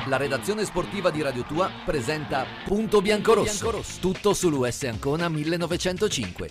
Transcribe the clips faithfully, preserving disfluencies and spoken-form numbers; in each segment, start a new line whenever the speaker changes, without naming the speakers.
La redazione sportiva di Radio Tua presenta Punto Biancorosso, tutto sull'U S Ancona millenovecentocinque.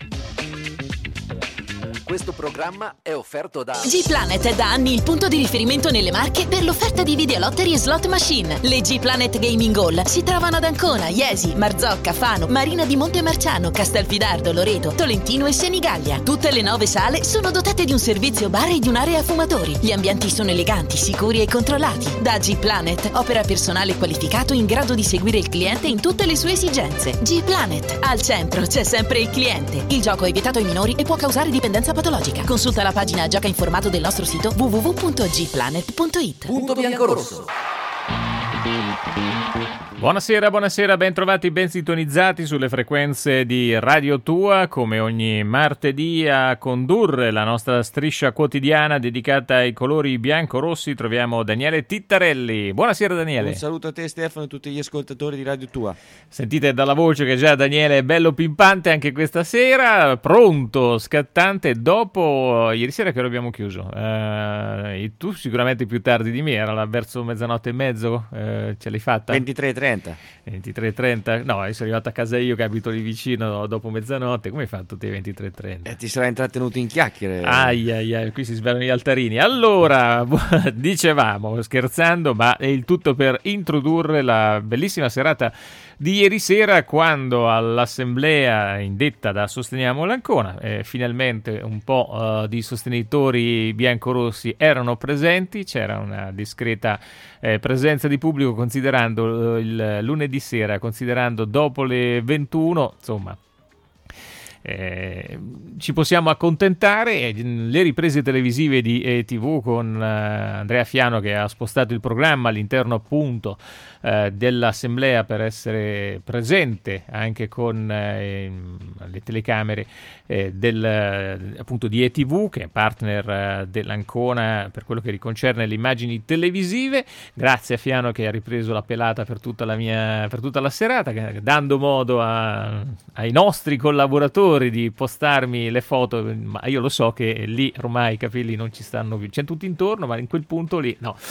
Questo programma è offerto da
G-Planet è da anni il punto di riferimento nelle Marche per l'offerta di videolottery e slot machine. Le G-Planet Gaming Hall si trovano ad Ancona, Iesi, Marzocca, Fano, Marina di Montemarciano, Castelfidardo, Loreto, Tolentino e Senigallia. Tutte le nove sale sono dotate di un servizio bar e di un'area fumatori. Gli ambienti sono eleganti, sicuri e controllati. Da G-Planet opera personale qualificato in grado di seguire il cliente in tutte le sue esigenze. G-Planet, al centro c'è sempre il cliente. Il gioco è vietato ai minori e può causare dipendenza patologica. Consulta la pagina Gioca Informato del nostro sito w w w punto g planet punto i t.
Punto Biancorosso.
Buonasera, buonasera, ben trovati, ben sintonizzati sulle frequenze di Radio Tua, come ogni martedì a condurre la nostra striscia quotidiana dedicata ai colori bianco-rossi troviamo Daniele Tittarelli. Buonasera Daniele.
Un saluto a te Stefano e a tutti gli ascoltatori di Radio Tua.
Sentite dalla voce che già Daniele è bello pimpante anche questa sera, pronto, scattante, dopo ieri sera che lo abbiamo chiuso. Eh, tu sicuramente più tardi di me, era verso mezzanotte e mezzo, eh, ce l'hai fatta?
ventitré e trenta.
ventitré e trenta? No, sono arrivato a casa io che abito lì vicino dopo mezzanotte. Come hai fatto te ventitré e trenta?
Eh, ti sarai intrattenuto in chiacchiere.
Ai ai ai, qui si svelano gli altarini. Allora, dicevamo, scherzando, ma è il tutto per introdurre la bellissima serata di ieri sera, quando all'assemblea indetta da Sosteniamo l'Ancona eh, finalmente un po' uh, di sostenitori biancorossi erano presenti. C'era una discreta eh, presenza di pubblico, considerando uh, il lunedì sera, considerando dopo le ventuno, insomma. Eh, ci possiamo accontentare. Le riprese televisive di eh, tivù con eh, Andrea Fiano, che ha spostato il programma all'interno appunto eh, dell'assemblea per essere presente anche con eh, le telecamere eh, del, appunto di e tivù, che è partner eh, dell'Ancona per quello che concerne le immagini televisive. Grazie a Fiano che ha ripreso la pelata per tutta la mia per tutta la serata, dando modo a, ai nostri collaboratori di postarmi le foto, ma io lo so che lì ormai i capelli non ci stanno più, c'è tutti intorno, ma in quel punto lì no.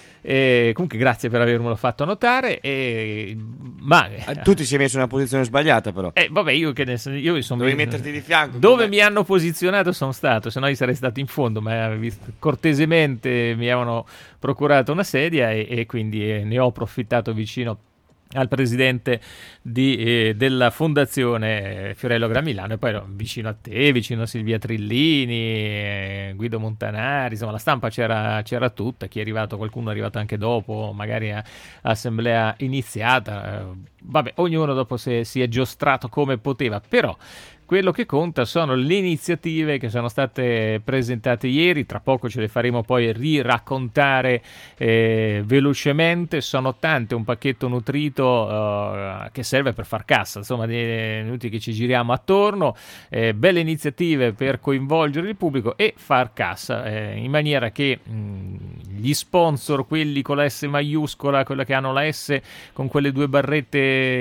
E comunque grazie per avermelo fatto notare. E, ma
tu ti sei messo in una posizione sbagliata, però.
Eh, vabbè, io che ne so, io sono
dovevi metterti di fianco.
Dove
come...
mi hanno posizionato sono stato, se no io sarei stato in fondo, ma visto, cortesemente mi avevano procurato una sedia e, e quindi eh, ne ho approfittato vicino al presidente di, eh, della fondazione Fiorello Gramilano, e poi ero vicino a te, vicino a Silvia Trillini, eh, Guido Montanari, insomma la stampa c'era, c'era tutta, chi è arrivato, qualcuno è arrivato anche dopo, magari a, a assemblea iniziata, eh, vabbè, ognuno dopo si, si è giostrato come poteva, però quello che conta sono le iniziative che sono state presentate ieri. Tra poco ce le faremo poi riraccontare eh, velocemente. Sono tante, un pacchetto nutrito eh, che serve per far cassa, insomma, è inutile che ci giriamo attorno. Eh, belle iniziative per coinvolgere il pubblico e far cassa, eh, in maniera che mh, gli sponsor, quelli con la S maiuscola, quella che hanno la S con quelle due barrette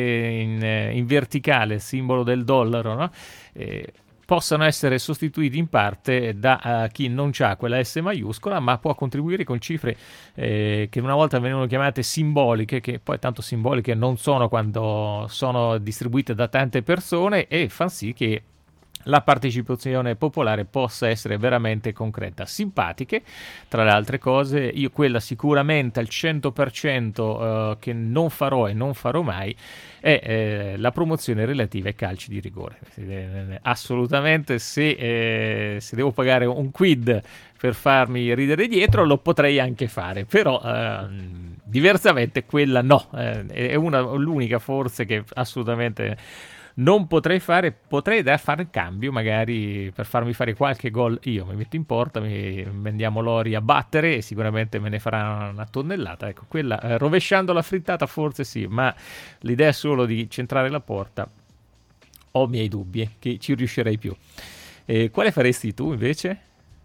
in, in verticale, simbolo del dollaro, no? Eh, possano essere sostituiti in parte da uh, chi non ha quella S maiuscola, ma può contribuire con cifre eh, che una volta venivano chiamate simboliche, che poi tanto simboliche non sono quando sono distribuite da tante persone, e fa sì che la partecipazione popolare possa essere veramente concreta. Simpatiche, tra le altre cose, io quella sicuramente al cento per cento eh, che non farò e non farò mai è eh, la promozione relativa ai calci di rigore. Eh, assolutamente, se, eh, se devo pagare un quid per farmi ridere dietro lo potrei anche fare, però eh, diversamente quella no, eh, è una, l'unica forse che assolutamente non potrei fare. Potrei da fare il cambio magari per farmi fare qualche gol, io mi metto in porta, mi vendiamo Lori a battere e sicuramente me ne farà una tonnellata, ecco, quella eh, rovesciando la frittata forse sì, ma l'idea solo di centrare la porta ho miei dubbi che ci riuscirei più. Eh, quale faresti tu invece?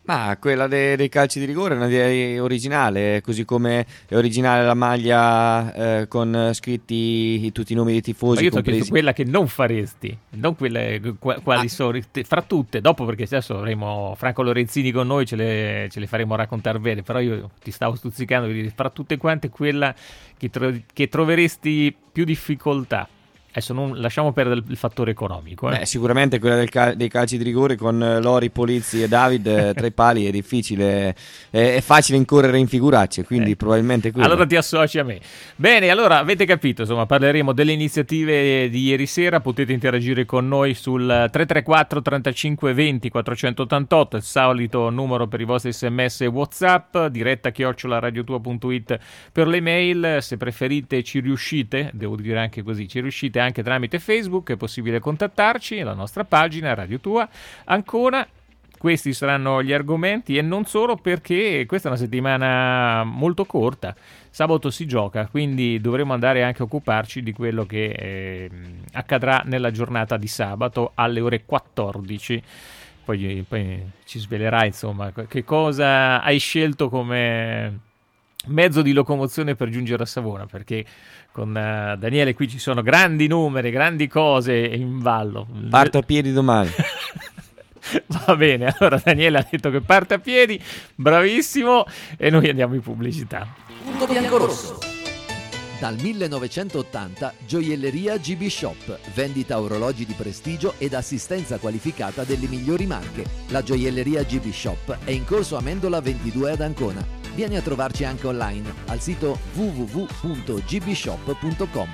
Ma quella de- dei calci di rigore è una idea originale, così come è originale la maglia eh, con scritti i- tutti i nomi dei tifosi.
Ma io ti ho
compresi-
chiesto quella che non faresti, non quelle qua- quali
Ah.
sono te- fra tutte, dopo perché adesso avremo Franco Lorenzini con noi, ce le, ce le faremo raccontare bene, però io ti stavo stuzzicando, di dire, fra tutte quante quella che, tro- che troveresti più difficoltà. Adesso non lasciamo perdere il fattore economico. Eh.
Beh, sicuramente quella del cal- dei calci di rigore con eh, Lori, Polizzi e David eh, tra i pali è difficile, è, è facile incorrere in figuracce, quindi
Eh.
probabilmente quello.
Allora ti associ a me. Bene, allora avete capito, insomma, parleremo delle iniziative di ieri sera, potete interagire con noi sul tre tre quattro trentacinque venti quattrocentottantotto, il solito numero per i vostri sms e WhatsApp, diretta chiocciola radiotua.it per le mail, se preferite ci riuscite, devo dire anche così, ci riuscite anche tramite Facebook, è possibile contattarci, la nostra pagina Radio Tua Ancona. Questi saranno gli argomenti e non solo, perché questa è una settimana molto corta. Sabato si gioca, quindi dovremo andare anche a occuparci di quello che eh, accadrà nella giornata di sabato alle ore quattordici. Poi, poi ci svelerai, insomma, che cosa hai scelto come mezzo di locomozione per giungere a Savona, perché con uh, Daniele qui ci sono grandi numeri, grandi cose in ballo.
Parto a piedi domani.
Va bene, allora Daniele ha detto che parte a piedi, bravissimo, e noi andiamo in pubblicità.
Punto bianco-rosso. Dal millenovecentottanta Gioielleria G B Shop, vendita orologi di prestigio ed assistenza qualificata delle migliori marche. La Gioielleria G B Shop è in corso Amendola ventidue ad Ancona. Vieni a trovarci anche online al sito w w w punto g b shop punto com.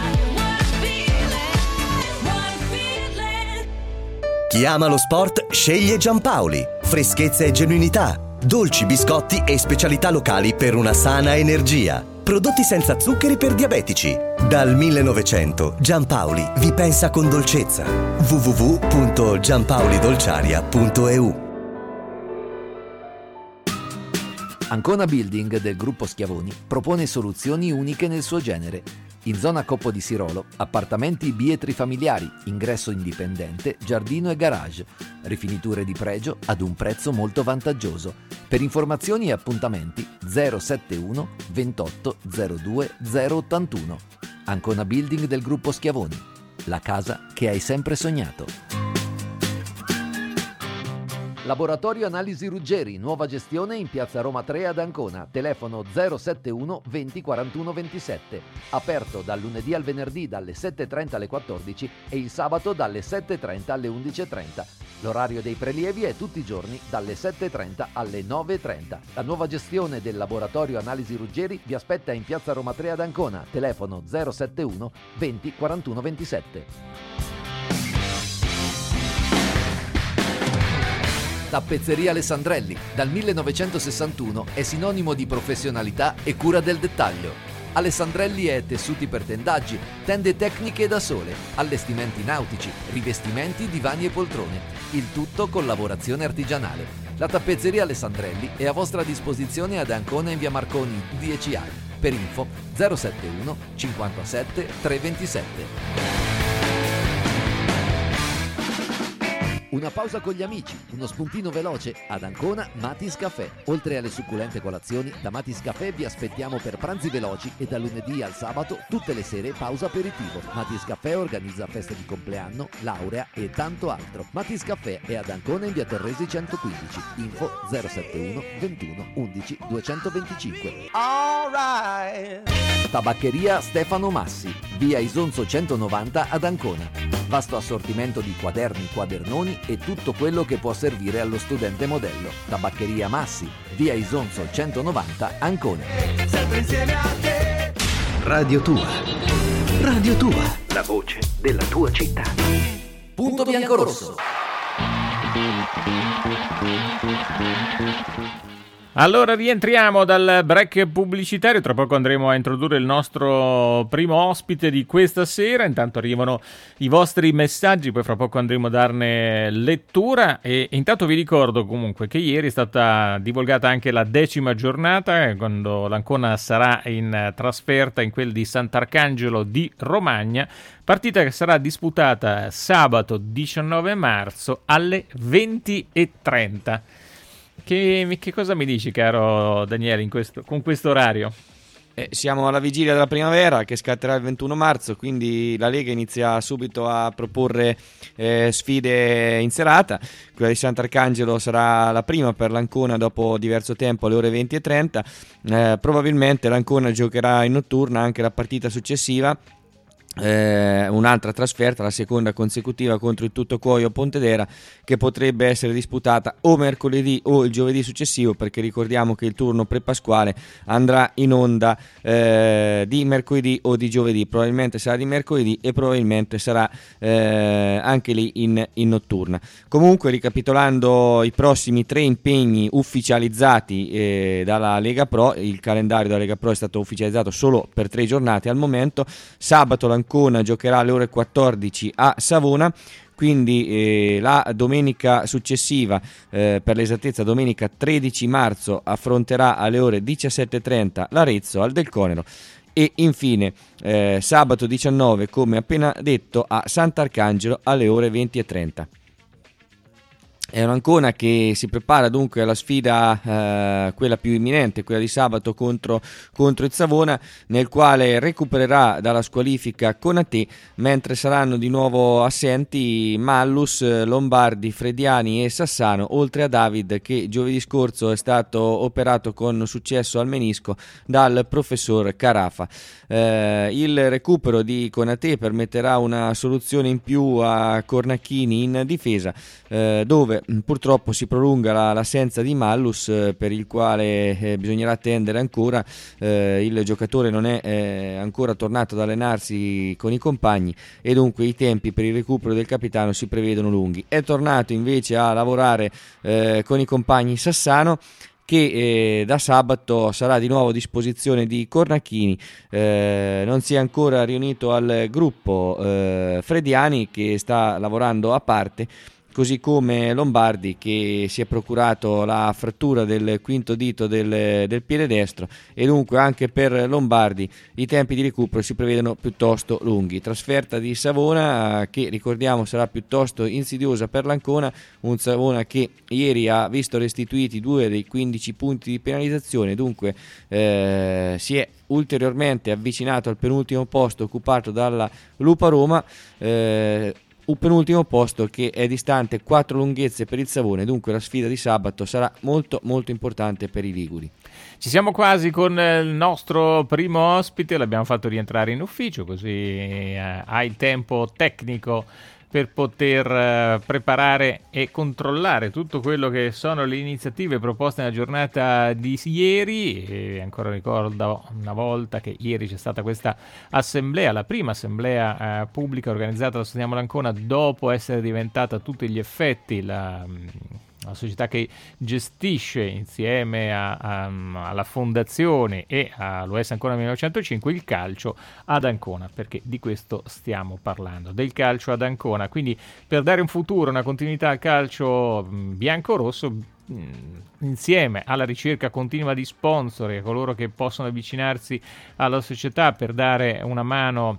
Chi ama lo sport sceglie Giampaoli. Freschezza e genuinità, dolci, biscotti e specialità locali per una sana energia. Prodotti senza zuccheri per diabetici. Dal millenovecento Giampaoli vi pensa con dolcezza. w w w punto giampaolidolciaria punto e u.
Ancona Building del gruppo Schiavoni propone soluzioni uniche nel suo genere. In zona Coppo di Sirolo, appartamenti bietri familiari, ingresso indipendente, giardino e garage, rifiniture di pregio ad un prezzo molto vantaggioso. Per informazioni e appuntamenti zero settantuno ventotto zero due zero ottantuno. Ancona Building del gruppo Schiavoni, la casa che hai sempre sognato. Laboratorio Analisi Ruggeri, nuova gestione in piazza Roma tre ad Ancona, telefono zero settantuno venti quarantuno ventisette, aperto dal lunedì al venerdì dalle sette e trenta alle quattordici e il sabato dalle sette e trenta alle undici e trenta. L'orario dei prelievi è tutti i giorni dalle sette e trenta alle nove e trenta. La nuova gestione del Laboratorio Analisi Ruggeri vi aspetta in piazza Roma tre ad Ancona, telefono zero settantuno venti quarantuno ventisette. Tappezzeria Alessandrelli, dal millenovecentosessantuno è sinonimo di professionalità e cura del dettaglio. Alessandrelli è tessuti per tendaggi, tende tecniche da sole, allestimenti nautici, rivestimenti, divani e poltrone. Il tutto con lavorazione artigianale. La tappezzeria Alessandrelli è a vostra disposizione ad Ancona in via Marconi dieci A. Per info zero settantuno cinquantasette trecentoventisette. Una pausa con gli amici, uno spuntino veloce ad Ancona Matis Caffè. Oltre alle succulente colazioni, da Matis Caffè vi aspettiamo per pranzi veloci e da lunedì al sabato tutte le sere pausa aperitivo. Matis Caffè organizza feste di compleanno, laurea e tanto altro. Matis Caffè è ad Ancona in via Torresi centoquindici. Info zero settantuno ventuno undici duecentoventicinque. All right. Tabaccheria Stefano Massi, via Isonzo centonovanta ad Ancona. Vasto assortimento di quaderni, quadernoni e tutto quello che può servire allo studente modello. Tabaccheria Massi, via Isonzo centonovanta, Ancona. Sempre insieme a te.
Radio Tua. Radio Tua. La voce della tua città.
Punto bianco-rosso.
Allora rientriamo dal break pubblicitario, tra poco andremo a introdurre il nostro primo ospite di questa sera, intanto arrivano i vostri messaggi, poi fra poco andremo a darne lettura e intanto vi ricordo comunque che ieri è stata divulgata anche la decima giornata, quando l'Ancona sarà in trasferta in quel di Sant'Arcangelo di Romagna, partita che sarà disputata sabato diciannove marzo alle venti e trenta. Che, che cosa mi dici, caro Daniele, in questo, con questo orario?
Eh, siamo alla vigilia della primavera che scatterà il ventuno marzo, quindi la Lega inizia subito a proporre eh, sfide in serata. Quella di Sant'Arcangelo sarà la prima per l'Ancona dopo diverso tempo alle ore venti e trenta. Eh, probabilmente l'Ancona giocherà in notturna anche la partita successiva. Eh, un'altra trasferta, la seconda consecutiva contro il Tuttocuoio Pontedera, che potrebbe essere disputata o mercoledì o il giovedì successivo, perché ricordiamo che il turno pre-pasquale andrà in onda eh, di mercoledì o di giovedì. Probabilmente sarà di mercoledì e probabilmente sarà eh, anche lì in, in notturna. Comunque, ricapitolando i prossimi tre impegni ufficializzati eh, dalla Lega Pro, il calendario della Lega Pro è stato ufficializzato solo per tre giornate al momento. Sabato la Ancona giocherà alle ore quattordici a Savona, quindi eh, la domenica successiva, eh, per l'esattezza domenica tredici marzo, affronterà alle ore diciassette e trenta l'Arezzo al Del Conero, e infine eh, sabato diciannove, come appena detto, a Sant'Arcangelo alle ore venti e trenta. È un'Ancona che si prepara dunque alla sfida, eh, quella più imminente, quella di sabato contro, contro il Savona, nel quale recupererà dalla squalifica Konaté, mentre saranno di nuovo assenti Mallus, Lombardi, Frediani e Sassano, oltre a David, che giovedì scorso è stato operato con successo al menisco dal professor Carafa. Eh, il recupero di Konaté permetterà una soluzione in più a Cornacchini in difesa, eh, dove purtroppo si prolunga la, l'assenza di Mallus, eh, per il quale eh, bisognerà attendere ancora. Eh, il giocatore non è eh, ancora tornato ad allenarsi con i compagni e dunque i tempi per il recupero del capitano si prevedono lunghi. È tornato invece a lavorare eh, con i compagni Sassano, che eh, da sabato sarà di nuovo a disposizione di Cornacchini. Eh, non si è ancora riunito al gruppo eh, Frediani, che sta lavorando a parte, così come Lombardi, che si è procurato la frattura del quinto dito del, del piede destro, e dunque anche per Lombardi i tempi di recupero si prevedono piuttosto lunghi. Trasferta di Savona, che ricordiamo sarà piuttosto insidiosa per l'Ancona, un Savona che ieri ha visto restituiti due dei quindici punti di penalizzazione, dunque eh, si è ulteriormente avvicinato al penultimo posto occupato dalla Lupa Roma, eh, un penultimo posto che è distante quattro lunghezze per il Savone. Dunque la sfida di sabato sarà molto molto importante per i liguri.
Ci siamo quasi con il nostro primo ospite, l'abbiamo fatto rientrare in ufficio, così eh, ha il tempo tecnico per poter uh, preparare e controllare tutto quello che sono le iniziative proposte nella giornata di ieri. E ancora ricordo una volta che ieri c'è stata questa assemblea, la prima assemblea uh, pubblica organizzata da Sosteniamo l'Ancona dopo essere diventata a tutti gli effetti la... la società che gestisce insieme a, a, alla fondazione e all'U S Ancona millenovecentocinque il calcio ad Ancona, perché di questo stiamo parlando, del calcio ad Ancona. Quindi per dare un futuro, una continuità al calcio bianco-rosso, insieme alla ricerca continua di sponsor e a coloro che possono avvicinarsi alla società per dare una mano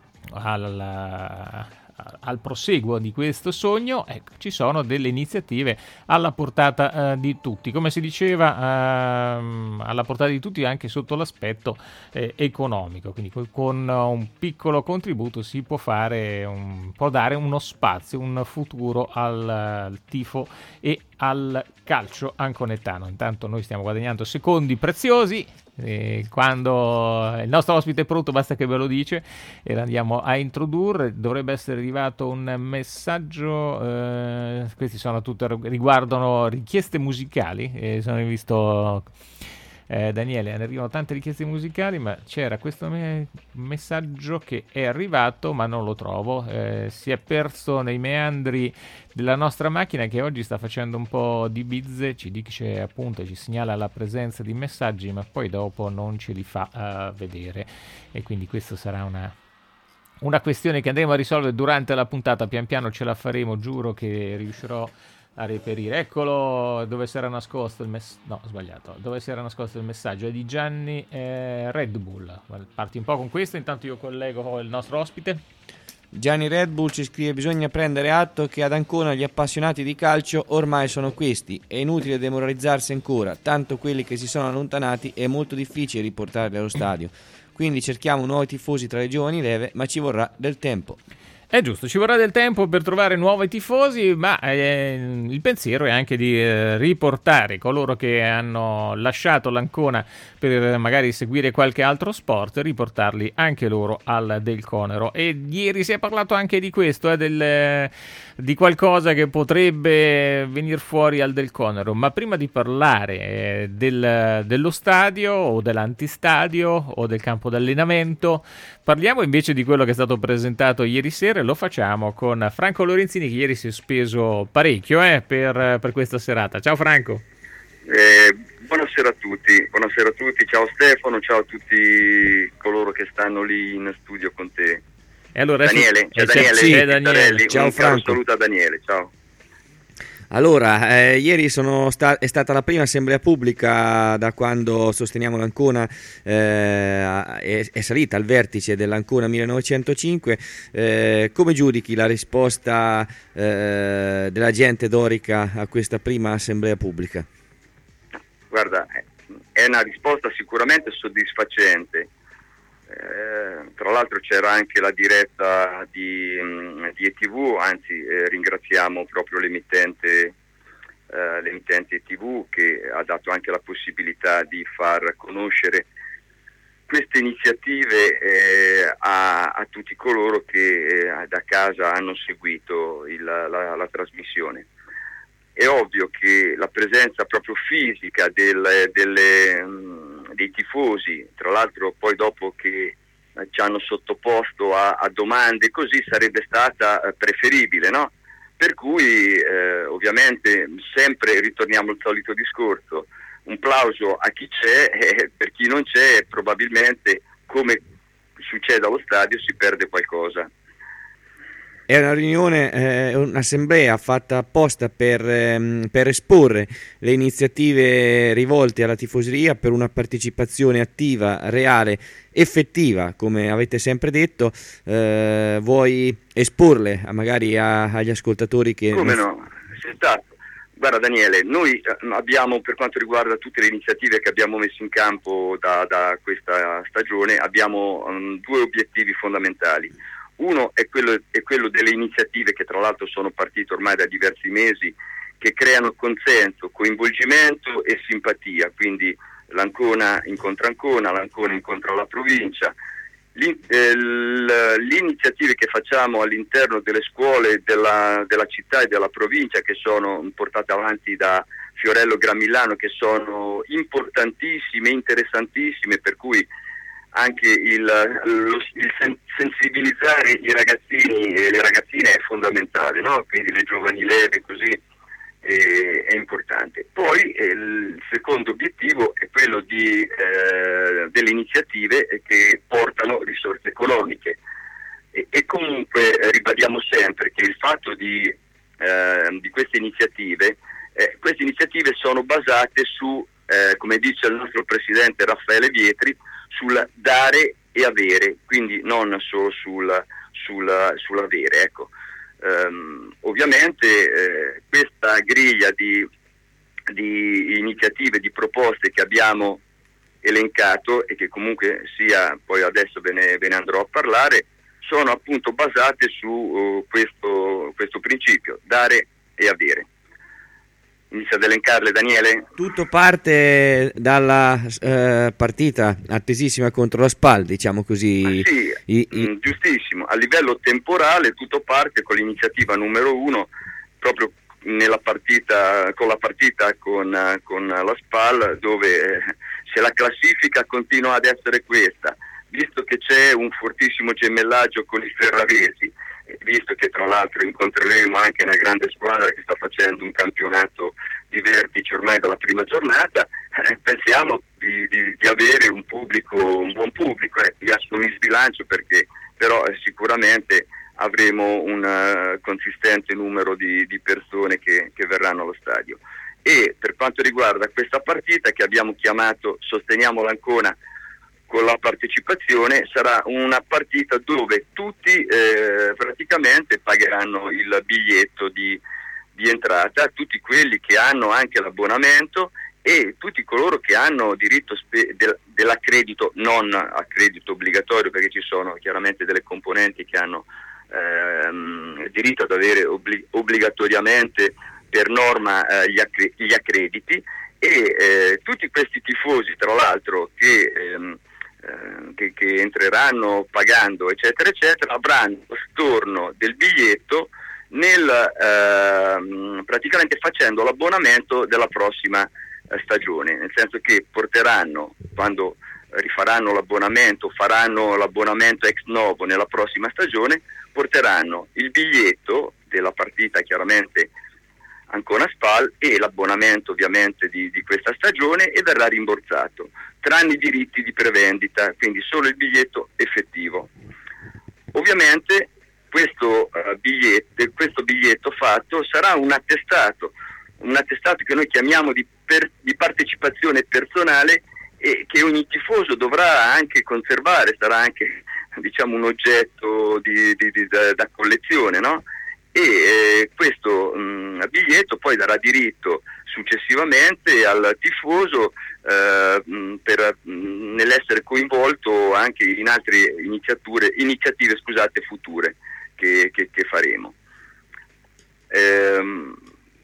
alla al proseguo di questo sogno, ecco, ci sono delle iniziative alla portata eh, di tutti, come si diceva, ehm, alla portata di tutti anche sotto l'aspetto eh, economico, quindi con un piccolo contributo si può fare un, può dare uno spazio, un futuro al, al tifo e al calcio anconettano. Intanto noi stiamo guadagnando secondi preziosi. E quando il nostro ospite è pronto basta che ve lo dice e l'andiamo a introdurre. Dovrebbe essere arrivato un messaggio, eh, questi sono tutte riguardano richieste musicali, e sono visto eh, Daniele, ne arrivano tante richieste musicali, ma c'era questo me- messaggio che è arrivato ma non lo trovo, eh, si è perso nei meandri della nostra macchina che oggi sta facendo un po' di bizze, ci dice appunto, ci segnala la presenza di messaggi ma poi dopo non ce li fa uh, vedere, e quindi questo sarà una una questione che andremo a risolvere durante la puntata. Pian piano ce la faremo, giuro che riuscirò a reperire. Eccolo, dove si era nascosto il messaggio, no ho sbagliato, dove si era nascosto il messaggio è di Gianni eh, Red Bull. Parti un po' con questo, intanto io collego il nostro ospite.
Gianni Red Bull ci scrive: bisogna prendere atto che ad Ancona gli appassionati di calcio ormai sono questi, è inutile demoralizzarsi ancora, tanto quelli che si sono allontanati è molto difficile riportarli allo stadio, quindi cerchiamo nuovi tifosi tra le giovani leve, ma ci vorrà del tempo.
È giusto, ci vorrà del tempo per trovare nuovi tifosi, ma eh, il pensiero è anche di eh, riportare coloro che hanno lasciato l'Ancona per magari seguire qualche altro sport, riportarli anche loro al Del Conero. E ieri si è parlato anche di questo, eh, del, di qualcosa che potrebbe venire fuori al Del Conero, ma prima di parlare eh, del, dello stadio o dell'antistadio o del campo d'allenamento, parliamo invece di quello che è stato presentato ieri sera. Lo facciamo con Franco Lorenzini, che ieri si è speso parecchio eh, per, per questa serata. Ciao Franco.
Eh, buonasera a tutti, buonasera a tutti, ciao Stefano, ciao a tutti coloro che stanno lì in studio con te.
E allora
Daniele, c'è,
c'è,
Daniele,
sì,
c'è
Daniele.
Ciao
un
Franco.
saluto a Daniele, ciao.
Allora, eh, ieri sono sta- è stata la prima assemblea pubblica da quando sosteniamo l'Ancona, eh, è, è salita al vertice dell'Ancona millenovecentocinque. Eh, come giudichi la risposta eh, della gente dorica a questa prima assemblea pubblica?
Guarda, è una risposta sicuramente soddisfacente. Eh, tra l'altro c'era anche la diretta di, di E T V, anzi eh, ringraziamo proprio l'emittente, eh, l'emittente E T V che ha dato anche la possibilità di far conoscere queste iniziative eh, a, a tutti coloro che eh, da casa hanno seguito il, la, la trasmissione. È ovvio che la presenza proprio fisica del, delle, mh, dei tifosi, tra l'altro poi dopo che eh, ci hanno sottoposto a, a domande così, sarebbe stata eh, preferibile, no? Per cui eh, ovviamente sempre ritorniamo al solito discorso, un plauso a chi c'è e per chi non c'è probabilmente, come succede allo stadio, si perde qualcosa.
È una riunione, eh, un'assemblea fatta apposta per, ehm, per esporre le iniziative rivolte alla tifoseria, per una partecipazione attiva, reale, effettiva, come avete sempre detto. Eh, vuoi esporle a, magari a, agli ascoltatori che...
Come no? Esatto. Guarda Daniele, noi abbiamo, per quanto riguarda tutte le iniziative che abbiamo messo in campo da, da questa stagione, abbiamo um, due obiettivi fondamentali. Uno è quello, è quello delle iniziative che tra l'altro sono partite ormai da diversi mesi, che creano consenso, coinvolgimento e simpatia, quindi l'Ancona incontra Ancona, l'Ancona incontra la provincia. L'in, eh, le iniziative che facciamo all'interno delle scuole della, della città e della provincia, che sono portate avanti da Fiorello Gramillano, che sono importantissime, interessantissime, per cui anche il, lo, il sen- sensibilizzare i ragazzini e le ragazzine è fondamentale, no? Quindi le giovani leve così eh, è importante. Poi eh, il secondo obiettivo è quello di, eh, delle iniziative che portano risorse economiche e, e comunque eh, ribadiamo sempre che il fatto di, eh, di queste iniziative eh, queste iniziative sono basate su, eh, come dice il nostro presidente Raffaele Vietri, sul dare e avere, quindi non solo sul, sul, sull'avere. Ecco. Um, ovviamente eh, questa griglia di, di iniziative, di proposte che abbiamo elencato e che comunque sia, poi adesso ve ne, ve ne andrò a parlare, sono appunto basate su uh, questo, questo principio, dare e avere. Inizia ad elencarle Daniele?
Tutto parte dalla eh, partita attesissima contro la Spal, diciamo così.
Ah, sì,
I, i...
mh, giustissimo. A livello temporale tutto parte con l'iniziativa numero uno, proprio nella partita, con la partita con, con la Spal, dove eh, se la classifica continua ad essere questa, visto che c'è un fortissimo gemellaggio con i ferravesi, visto che tra l'altro incontreremo anche una grande squadra che sta facendo un campionato di vertice ormai dalla prima giornata, eh, pensiamo di, di, di avere un pubblico, un buon pubblico. Eh. Adesso mi sbilancio perché però eh, sicuramente avremo un uh, consistente numero di, di persone che, che verranno allo stadio. E per quanto riguarda questa partita che abbiamo chiamato Sosteniamo l'Ancona con la partecipazione sarà una partita dove tutti eh, praticamente pagheranno il biglietto di, di entrata, tutti quelli che hanno anche l'abbonamento e tutti coloro che hanno diritto spe- del, dell'accredito, non accredito obbligatorio, perché ci sono chiaramente delle componenti che hanno ehm, diritto ad avere obbli- obbligatoriamente per norma eh, gli, accre- gli accrediti, e eh, tutti questi tifosi tra l'altro che ehm, Che, che entreranno pagando eccetera eccetera avranno lo storno del biglietto nel eh, praticamente facendo l'abbonamento della prossima eh, stagione, nel senso che porteranno, quando rifaranno l'abbonamento, faranno l'abbonamento ex novo nella prossima stagione, porteranno il biglietto della partita chiaramente Ancona Spal e l'abbonamento ovviamente di, di questa stagione, e verrà rimborsato, tranne i diritti di prevendita, quindi solo il biglietto effettivo. Ovviamente questo, uh, biglietto, questo biglietto fatto sarà un attestato, un attestato che noi chiamiamo di, per, di partecipazione personale, e che ogni tifoso dovrà anche conservare, sarà anche diciamo un oggetto di, di, di, da, da collezione, no? E eh, questo mh, biglietto poi darà diritto successivamente al tifoso eh, mh, per, mh, nell'essere coinvolto anche in altre iniziative, iniziative scusate, future che, che, che faremo. Ehm,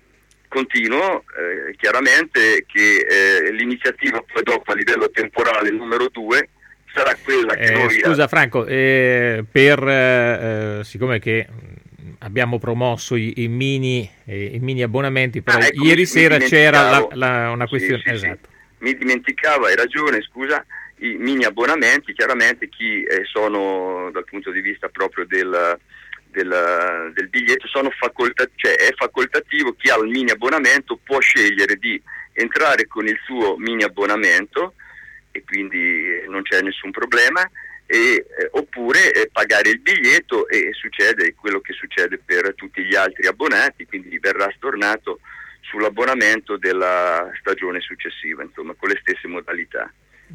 continuo eh, chiaramente che eh, l'iniziativa poi dopo a livello temporale numero due sarà quella che
eh,
noi...
Scusa Franco, eh, per eh, siccome che abbiamo promosso i, i mini eh, i mini abbonamenti, però
ah, ecco,
ieri
mi,
sera
mi
c'era la, la, una questione,
sì, sì,
esatto.
Sì. Mi dimenticavo, hai ragione, scusa, i mini abbonamenti, chiaramente chi eh, sono dal punto di vista proprio del, del, del biglietto, sono facoltativo, cioè è facoltativo, chi ha il mini abbonamento può scegliere di entrare con il suo mini abbonamento e quindi non c'è nessun problema, e, eh, oppure eh, pagare il biglietto, e succede quello che succede per tutti gli altri abbonati, quindi verrà stornato sull'abbonamento della stagione successiva, insomma con le stesse modalità.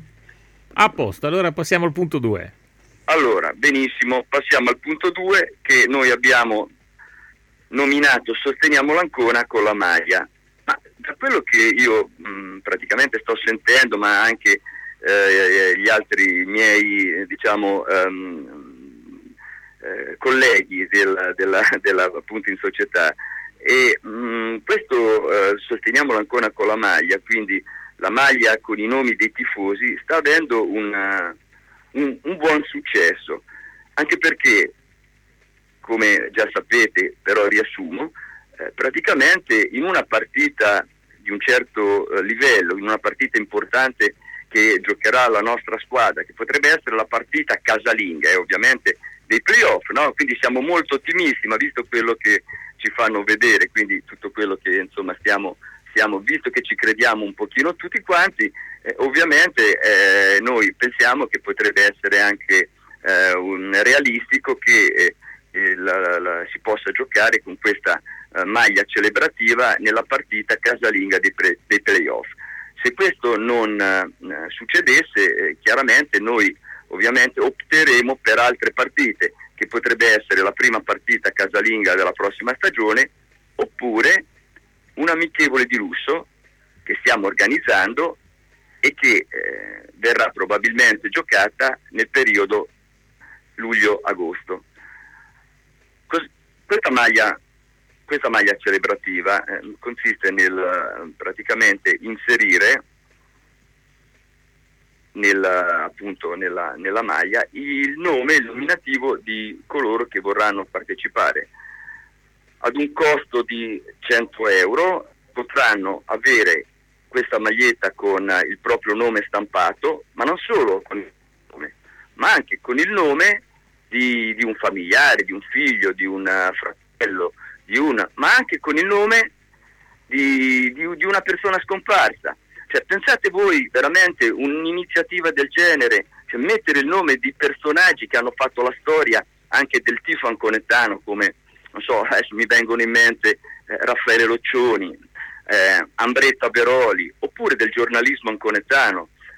A posto, allora passiamo al punto due.
Allora, benissimo, passiamo al punto due, che noi abbiamo nominato Sosteniamo l'Ancona con la maglia. Ma da quello che io mh, praticamente sto sentendo, ma anche eh, gli altri miei diciamo um, eh, colleghi del, della, della appunto in società, e mh, questo eh, Sosteniamo l'Ancona con la maglia, quindi la maglia con i nomi dei tifosi, sta avendo una, un, un buon successo, anche perché, come già sapete, però riassumo, eh, praticamente in una partita di un certo eh, livello, in una partita importante che giocherà la nostra squadra, che potrebbe essere la partita casalinga, eh, ovviamente dei playoff, no? Quindi siamo molto ottimisti, ma visto quello che ci fanno vedere, quindi tutto quello che insomma stiamo, stiamo visto che ci crediamo un pochino tutti quanti, eh, ovviamente eh, noi pensiamo che potrebbe essere anche eh, un realistico che eh, la, la, la, si possa giocare con questa eh, maglia celebrativa nella partita casalinga dei, pre, dei playoff. Se questo non eh, succedesse, eh, chiaramente noi ovviamente opteremo per altre partite, che potrebbe essere la prima partita casalinga della prossima stagione, oppure un amichevole di lusso che stiamo organizzando e che eh, verrà probabilmente giocata nel periodo luglio-agosto. Cos- questa maglia Questa maglia celebrativa eh, consiste nel eh, praticamente inserire nel, appunto nella, nella maglia il nome e il nominativo di coloro che vorranno partecipare. Ad un costo di cento euro potranno avere questa maglietta con il proprio nome stampato, ma non solo con il nome, ma anche con il nome di, di un familiare, di un figlio, di un fratello, di una, ma anche con il nome di, di, di una persona scomparsa. Cioè, pensate voi veramente un'iniziativa del genere, cioè mettere il nome di personaggi che hanno fatto la storia anche del tifo anconettano, come, non so, adesso mi vengono in mente eh, Raffaele Loccioni, eh, Ambretta Beroli, oppure del giornalismo anconettano,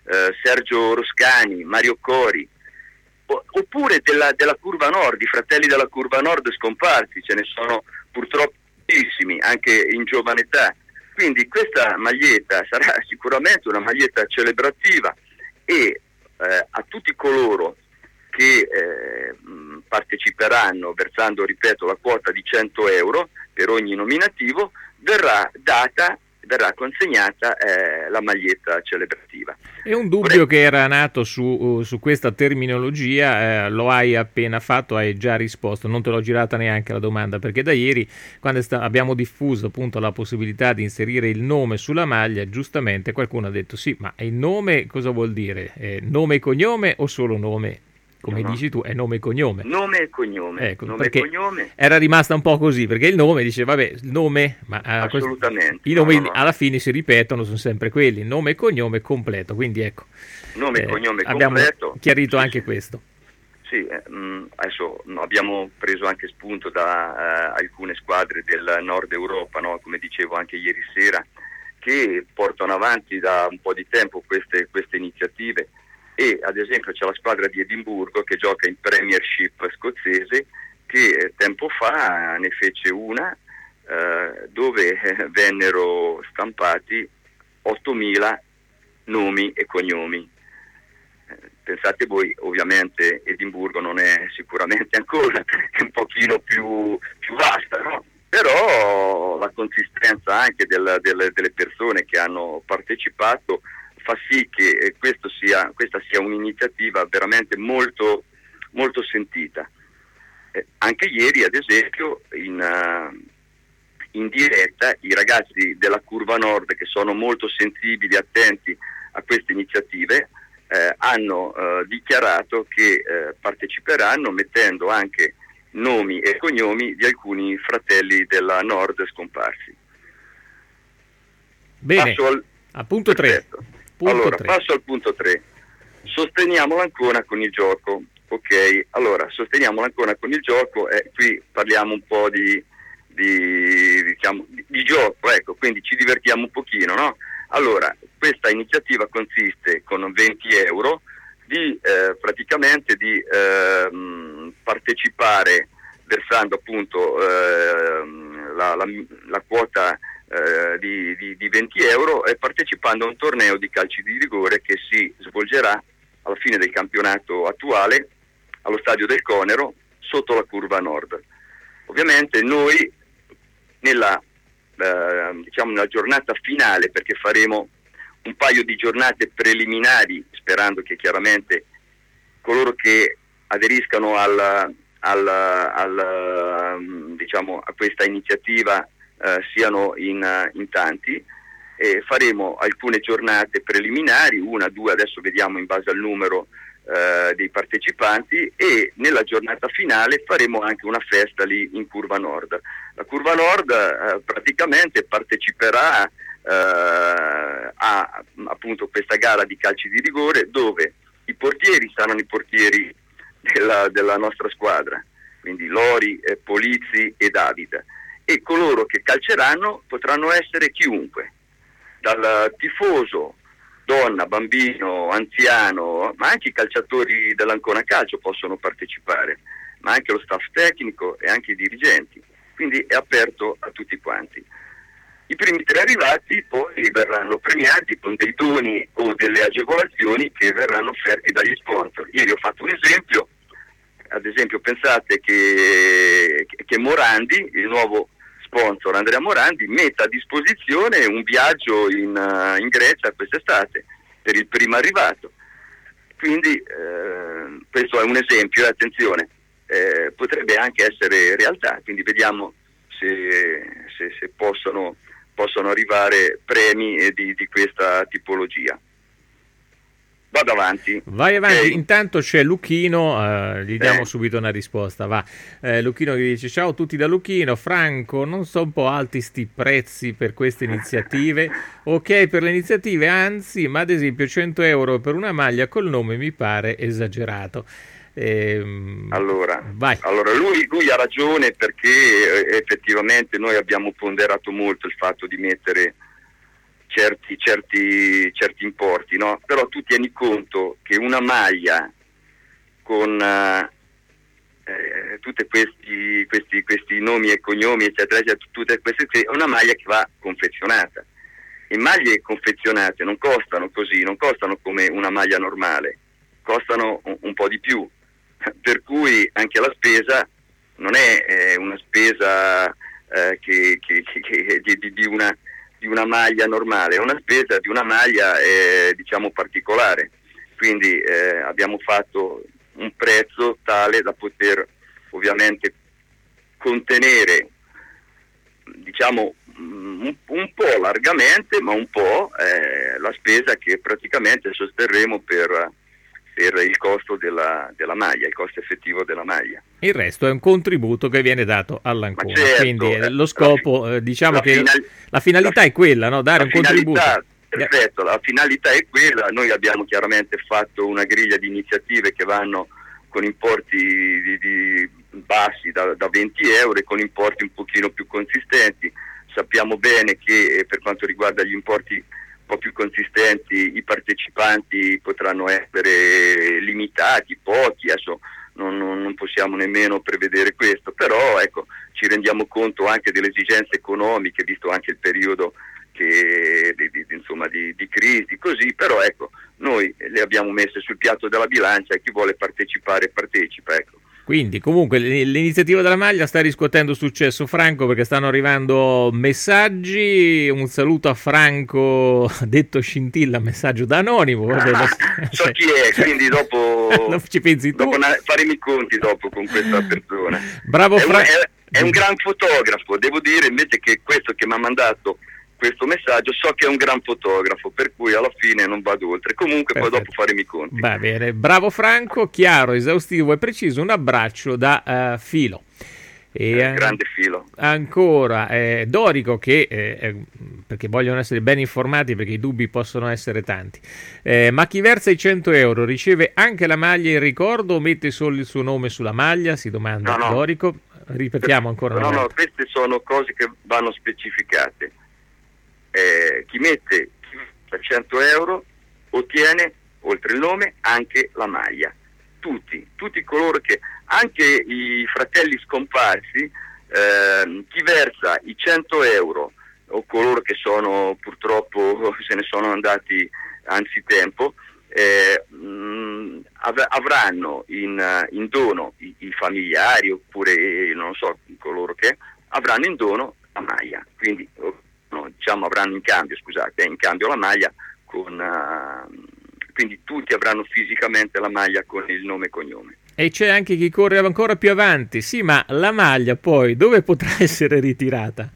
eh, Sergio Roscani, Mario Cori, o, oppure della, della Curva Nord, i fratelli della Curva Nord scomparsi, ce ne sono purtroppo tantissimi, anche in giovane età. Quindi questa maglietta sarà sicuramente una maglietta celebrativa e eh, a tutti coloro che eh, parteciperanno versando, ripeto, la quota di cento euro per ogni nominativo, verrà data, verrà consegnata eh, la maglietta celebrativa.
E un dubbio che era nato su, su questa terminologia, eh, lo hai appena fatto, hai già risposto, non te l'ho girata neanche la domanda, perché da ieri, quando sta, abbiamo diffuso appunto la possibilità di inserire il nome sulla maglia, giustamente qualcuno ha detto sì, ma il nome cosa vuol dire? Eh, nome e cognome o solo nome? Come no, dici tu, è nome e cognome.
Nome e cognome.
Ecco,
nome e cognome.
Era rimasta un po' così, perché il nome dice, vabbè, il nome, ma
assolutamente.
Questo, i nomi
no, no, no.
alla fine si ripetono, sono sempre quelli, nome e cognome completo, quindi ecco.
Nome e eh, cognome
abbiamo
completo.
Abbiamo chiarito
sì,
anche
sì.
questo.
Sì, eh, mh, adesso no, abbiamo preso anche spunto da eh, alcune squadre del nord Europa, no? Come dicevo anche ieri sera, che portano avanti da un po' di tempo queste, queste iniziative. E ad esempio c'è la squadra di Edimburgo che gioca in Premiership scozzese, che tempo fa ne fece una eh, dove eh, vennero stampati ottomila nomi e cognomi. Eh, pensate voi, ovviamente Edimburgo non è sicuramente ancora, è un pochino più, più vasta, no? Però la consistenza anche del, del, delle persone che hanno partecipato fa sì che questo sia, questa sia un'iniziativa veramente molto, molto sentita. Eh, anche ieri, ad esempio, in, uh, in diretta, i ragazzi della Curva Nord, che sono molto sensibili e attenti a queste iniziative, eh, hanno uh, dichiarato che eh, parteciperanno mettendo anche nomi e cognomi di alcuni fratelli della Nord scomparsi.
Bene,
Passo al...
a punto tre. Punto
allora,
tre.
passo al punto tre. Sosteniamo l'Ancona con il gioco. Ok, allora, sosteniamo l'Ancona con il gioco e qui parliamo un po' di, di, diciamo, di, di gioco, ecco, quindi ci divertiamo un pochino, no? Allora, questa iniziativa consiste con venti euro di eh, praticamente di eh, partecipare versando appunto eh, la, la, la quota Eh, di, di, di venti euro e partecipando a un torneo di calci di rigore che si svolgerà alla fine del campionato attuale allo stadio del Conero sotto la Curva Nord. Ovviamente noi nella, eh, diciamo nella giornata finale, perché faremo un paio di giornate preliminari sperando che chiaramente coloro che aderiscano al, al, al, diciamo, a questa iniziativa Uh, siano in, uh, in tanti, e faremo alcune giornate preliminari, una, due, adesso vediamo in base al numero uh, dei partecipanti, e nella giornata finale faremo anche una festa lì in Curva Nord. La Curva Nord uh, praticamente parteciperà uh, a appunto questa gara di calci di rigore dove i portieri saranno i portieri della, della nostra squadra, quindi Lori, eh, Polizzi e David. E coloro che calceranno potranno essere chiunque, dal tifoso, donna, bambino, anziano, ma anche i calciatori dell'Ancona Calcio possono partecipare, ma anche lo staff tecnico e anche i dirigenti, quindi è aperto a tutti quanti. I primi tre arrivati poi verranno premiati con dei doni o delle agevolazioni che verranno offerti dagli sponsor. Ieri ho fatto un esempio, ad esempio pensate che, che Morandi, il nuovo sponsor Andrea Morandi, metta a disposizione un viaggio in, uh, in Grecia quest'estate per il primo arrivato. Quindi eh, questo è un esempio, eh, attenzione, eh, potrebbe anche essere realtà, quindi vediamo se, se, se possono, possono arrivare premi eh, di, di questa tipologia. Vado avanti.
Vai avanti,
okay.
Intanto c'è Lucchino, eh, gli diamo
eh.
subito una risposta, va. Eh, Lucchino che dice: ciao a tutti da Lucchino, Franco, non so un po' alti sti prezzi per queste iniziative? Ok per le iniziative, anzi, ma ad esempio cento euro per una maglia col nome mi pare esagerato. Ehm,
allora,
vai.
allora lui, lui ha ragione, perché eh, effettivamente noi abbiamo ponderato molto il fatto di mettere certi, certi, certi importi, no? Però tu tieni conto che una maglia con eh, eh, tutti questi, questi, questi nomi e cognomi, eccetera, eccetera, tutte queste, è una maglia che va confezionata. Le maglie confezionate non costano così, non costano come una maglia normale, costano un, un po' di più, per cui anche la spesa non è eh, una spesa eh, che, che, che, che di, di, una, di una maglia normale, è una spesa di una maglia eh, diciamo particolare, quindi eh, abbiamo fatto un prezzo tale da poter ovviamente contenere, diciamo, un, un po' largamente, ma un po' eh, la spesa che praticamente sosterremo per, per il costo della, della maglia, il costo effettivo della maglia.
Il resto è un contributo che viene dato all'Ancona,
certo,
quindi
eh,
lo scopo, eh, diciamo
la
che
final-
la finalità
la,
è quella, no? Dare un contributo.
Perfetto, la finalità è quella. Noi abbiamo chiaramente fatto una griglia di iniziative che vanno con importi di, di bassi da, da venti euro e con importi un pochino più consistenti. Sappiamo bene che eh, per quanto riguarda gli importi un po' più consistenti i partecipanti potranno essere limitati, pochi, adesso non, non, non possiamo nemmeno prevedere questo, però ecco, ci rendiamo conto anche delle esigenze economiche, visto anche il periodo che, di, di, insomma, di, di crisi, così, però ecco, noi le abbiamo messe sul piatto della bilancia e chi vuole partecipare partecipa, ecco.
Quindi comunque l'iniziativa della maglia sta riscuotendo successo, Franco, perché stanno arrivando messaggi. Un saluto a Franco, detto Scintilla, messaggio da anonimo.
Ah, lo... so chi è, quindi dopo
non ci pensi tu?
Dopo una... faremo i conti dopo con questa persona.
Bravo Franco.
È, è, è un gran fotografo, devo dire invece che questo che mi ha mandato questo messaggio so che è un gran fotografo, per cui alla fine non vado oltre. Comunque Perfetto. Poi dopo faremo i conti.
Va bene, bravo Franco, chiaro, esaustivo e preciso. Un abbraccio da uh, Filo. E
eh, grande Filo.
Ancora eh, Dorico che eh, perché vogliono essere ben informati, perché i dubbi possono essere tanti, eh, ma chi versa i cento euro riceve anche la maglia in ricordo o mette solo il suo nome sulla maglia? Si domanda no, no. Dorico. Ripetiamo ancora
no,
una volta.
No, queste sono cose che vanno specificate. Eh, chi mette cento euro ottiene oltre il nome anche la maglia, tutti, tutti coloro che, anche i fratelli scomparsi, eh, chi versa i cento euro o coloro che sono purtroppo se ne sono andati anzitempo, eh, mh, av- avranno in, in dono i, i familiari oppure non so coloro che avranno in dono la maglia, quindi no, diciamo avranno in cambio, scusate, in cambio la maglia con uh, quindi tutti avranno fisicamente la maglia con il nome e cognome.
E c'è anche chi corre ancora più avanti, sì, ma la maglia poi dove potrà essere ritirata?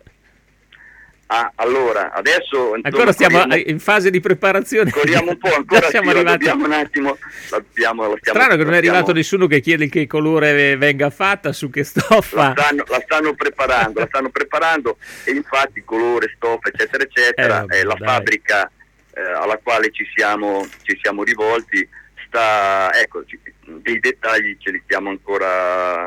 Ah, allora, adesso
ancora stiamo corriamo, in fase di preparazione.
Corriamo un po', ancora
siamo
sì,
arrivati.
Dobbiamo un attimo. L'abbiamo, la stiamo,
Strano che non è arrivato
stiamo...
nessuno che chiede che colore venga fatta, su che stoffa.
La stanno, la stanno preparando, la stanno preparando e infatti colore, stoffa, eccetera, eccetera,
eh, vabbè,
è la
dai.
fabbrica eh, alla quale ci siamo, ci siamo rivolti. Sta, ecco, dei dettagli ce li stiamo ancora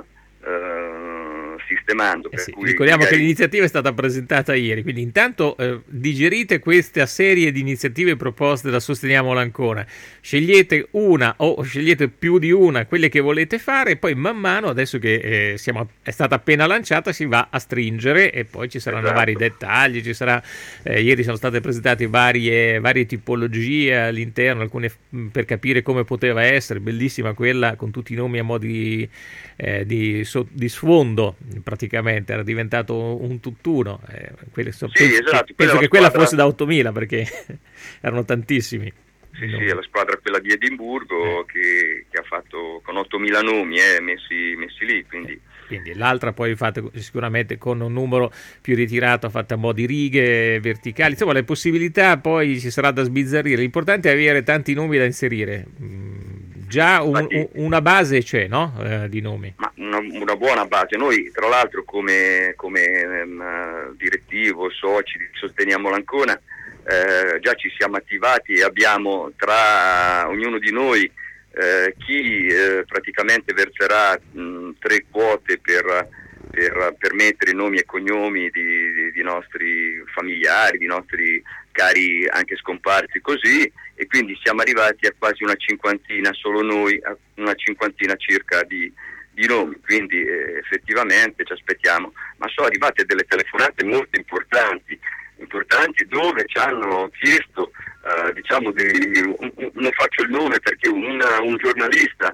eh, sistemando.
Eh
per
sì,
cui
ricordiamo
magari...
che l'iniziativa è stata presentata ieri, quindi intanto eh, digerite questa serie di iniziative proposte da Sosteniamola Ancona, scegliete una o scegliete più di una, quelle che volete fare, e poi man mano, adesso che eh, siamo, è stata appena lanciata, si va a stringere e poi ci saranno
esatto.
vari dettagli, ci sarà, eh, ieri sono state presentate varie, varie tipologie all'interno, alcune mh, per capire come poteva essere, bellissima quella con tutti i nomi a modi eh, di, so, di sfondo, praticamente era diventato un tutt'uno, eh, quelle, so,
sì,
penso,
esatto,
che, penso che
quella
quella
squadra...
fosse da ottomila perché erano tantissimi.
Sì, sì, è la squadra quella di Edimburgo eh. che, che ha fatto con ottomila nomi eh, messi, messi lì, quindi...
Eh. Quindi l'altra poi fatta sicuramente con un numero più ritirato, fatta a mo' di righe verticali, insomma le possibilità poi ci sarà da sbizzarrire, l'importante è avere tanti nomi da inserire. Già un, Infatti, una base c'è, no? Eh, di nomi.
Ma una, una buona base. Noi tra l'altro come, come um, direttivo, soci di Sosteniamola Ancona, eh, già ci siamo attivati e abbiamo tra ognuno di noi eh, chi eh, praticamente verserà mh, tre quote per, per, per mettere i nomi e cognomi di, di, di nostri familiari, di nostri cari anche scomparsi così, e quindi siamo arrivati a quasi una cinquantina, solo noi, a una cinquantina circa di, di nomi, quindi eh, effettivamente ci aspettiamo, ma sono arrivate delle telefonate molto importanti, importanti dove ci hanno chiesto, eh, diciamo, di, un, non faccio il nome perché un, un giornalista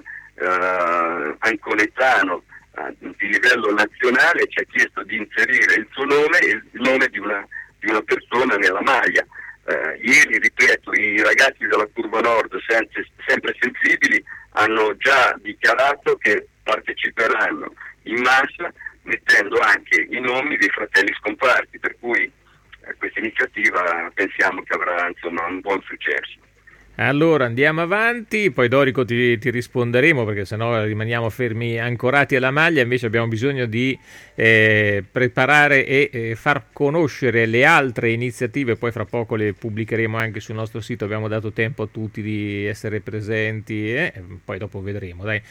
eh, anconetano eh, di livello nazionale ci ha chiesto di inserire il suo nome e il nome di una, di una persona nella maglia. Eh, ieri, ripeto, i ragazzi della Curva Nord, sempre, sempre sensibili, hanno già dichiarato che parteciperanno in massa mettendo anche i nomi dei fratelli scomparsi, per cui eh, questa iniziativa pensiamo che avrà, insomma, un buon successo.
Allora andiamo avanti, poi Dorico ti, ti risponderemo, perché sennò rimaniamo fermi ancorati alla maglia. Invece abbiamo bisogno di eh, preparare e eh, far conoscere le altre iniziative, poi fra poco le pubblicheremo anche sul nostro sito. Abbiamo dato tempo a tutti di essere presenti e eh, poi dopo vedremo, dai.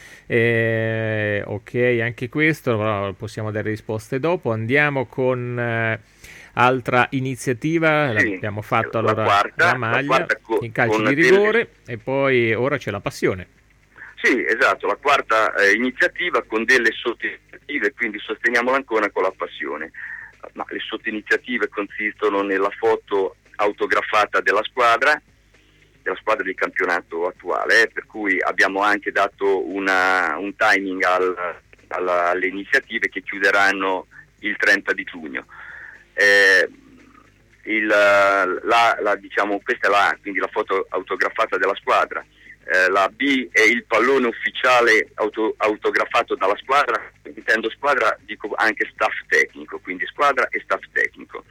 Eh, ok, anche questo, però possiamo dare risposte dopo. Andiamo con eh, altra iniziativa,
sì,
l'abbiamo fatto
la
allora
quarta,
la maglia,
la co-
in calci di rigore delle... e poi ora c'è la passione.
Sì, esatto, la quarta eh, iniziativa con delle sottoiniziative, quindi sosteniamo l'Ancona con la passione. Ma le sottoiniziative consistono nella foto autografata della squadra, della squadra di campionato attuale, eh, per cui abbiamo anche dato una, un timing al, alla, alle iniziative che chiuderanno il trenta di giugno. Eh, il, la, la, diciamo, questa è la A, quindi la foto autografata della squadra. Eh, la B è il pallone ufficiale auto, autografato dalla squadra. Intendo squadra, dico anche staff tecnico, quindi squadra e staff tecnico.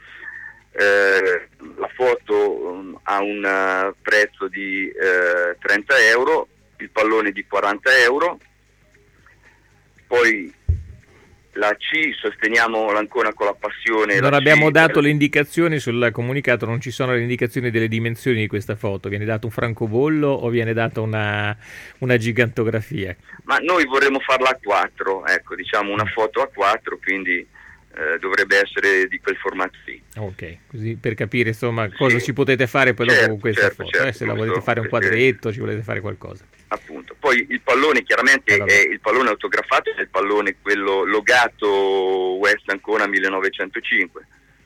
Eh, la foto um, ha un uh, prezzo di uh, trenta euro, il pallone di quaranta euro. Poi la C, sosteniamo l'Ancona con la passione.
Non
la
abbiamo
C,
dato
eh,
le indicazioni sul comunicato, non ci sono le indicazioni delle dimensioni di questa foto. Viene dato un francobollo o viene data una, una gigantografia?
Ma noi vorremmo farla a quattro, ecco, diciamo una foto a quattro, quindi eh, dovrebbe essere di quel formato lì.
Ok, così per capire insomma cosa
Sì.
ci potete fare poi
Certo,
dopo con questa
certo,
foto,
certo,
eh, se la
giusto,
volete fare un
perché-
quadretto, ci volete fare qualcosa.
Appunto. Poi il pallone chiaramente
Eh, vabbè.
è il pallone autografato, è il pallone quello logato West Ancona millenovecentocinque.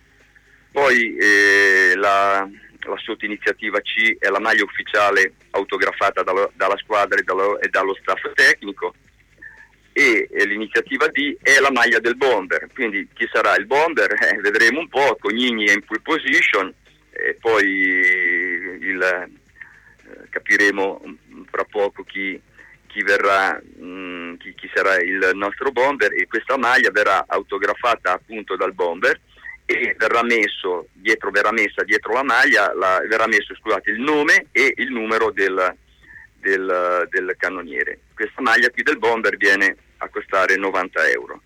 Poi eh, la, la sottoiniziativa C è la maglia ufficiale autografata dalla, dalla squadra e dallo, e dallo staff tecnico, e, e l'iniziativa D è la maglia del bomber, quindi chi sarà il bomber? Eh, vedremo un po'. Cognini è in pole position, e poi il, eh, capiremo fra poco chi, chi verrà, mh, chi, chi sarà il nostro bomber, e questa maglia verrà autografata appunto dal bomber e verrà messo dietro, verrà messa dietro la maglia, la, verrà messo scusate, il nome e il numero del, del, del cannoniere. Questa maglia qui del bomber viene a costare novanta euro.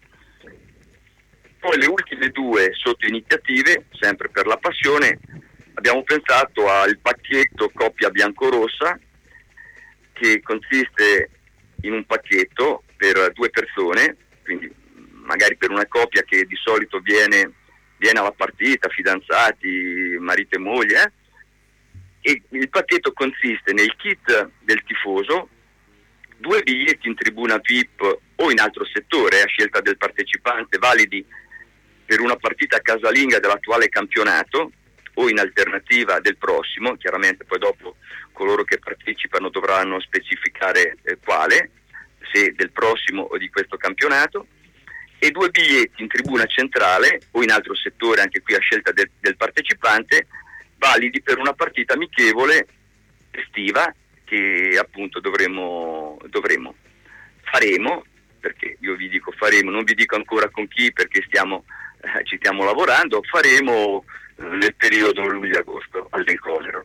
Poi le ultime due sotto iniziative, sempre per la passione, abbiamo pensato al pacchetto coppia biancorossa, che consiste in un pacchetto per due persone, quindi magari per una coppia che di solito viene, viene alla partita, fidanzati, marito e moglie, eh? E il pacchetto consiste nel kit del tifoso, due biglietti in tribuna V I P o in altro settore a scelta del partecipante, validi per una partita casalinga dell'attuale campionato o in alternativa del prossimo. Chiaramente poi dopo coloro che partecipano dovranno specificare eh, quale, se del prossimo o di questo campionato, e due biglietti in tribuna centrale o in altro settore, anche qui a scelta del, del partecipante, validi per una partita amichevole estiva che appunto dovremo, dovremo faremo, perché io vi dico faremo, non vi dico ancora con chi perché stiamo, eh, ci stiamo lavorando, faremo eh, nel periodo luglio-agosto all'Incolero.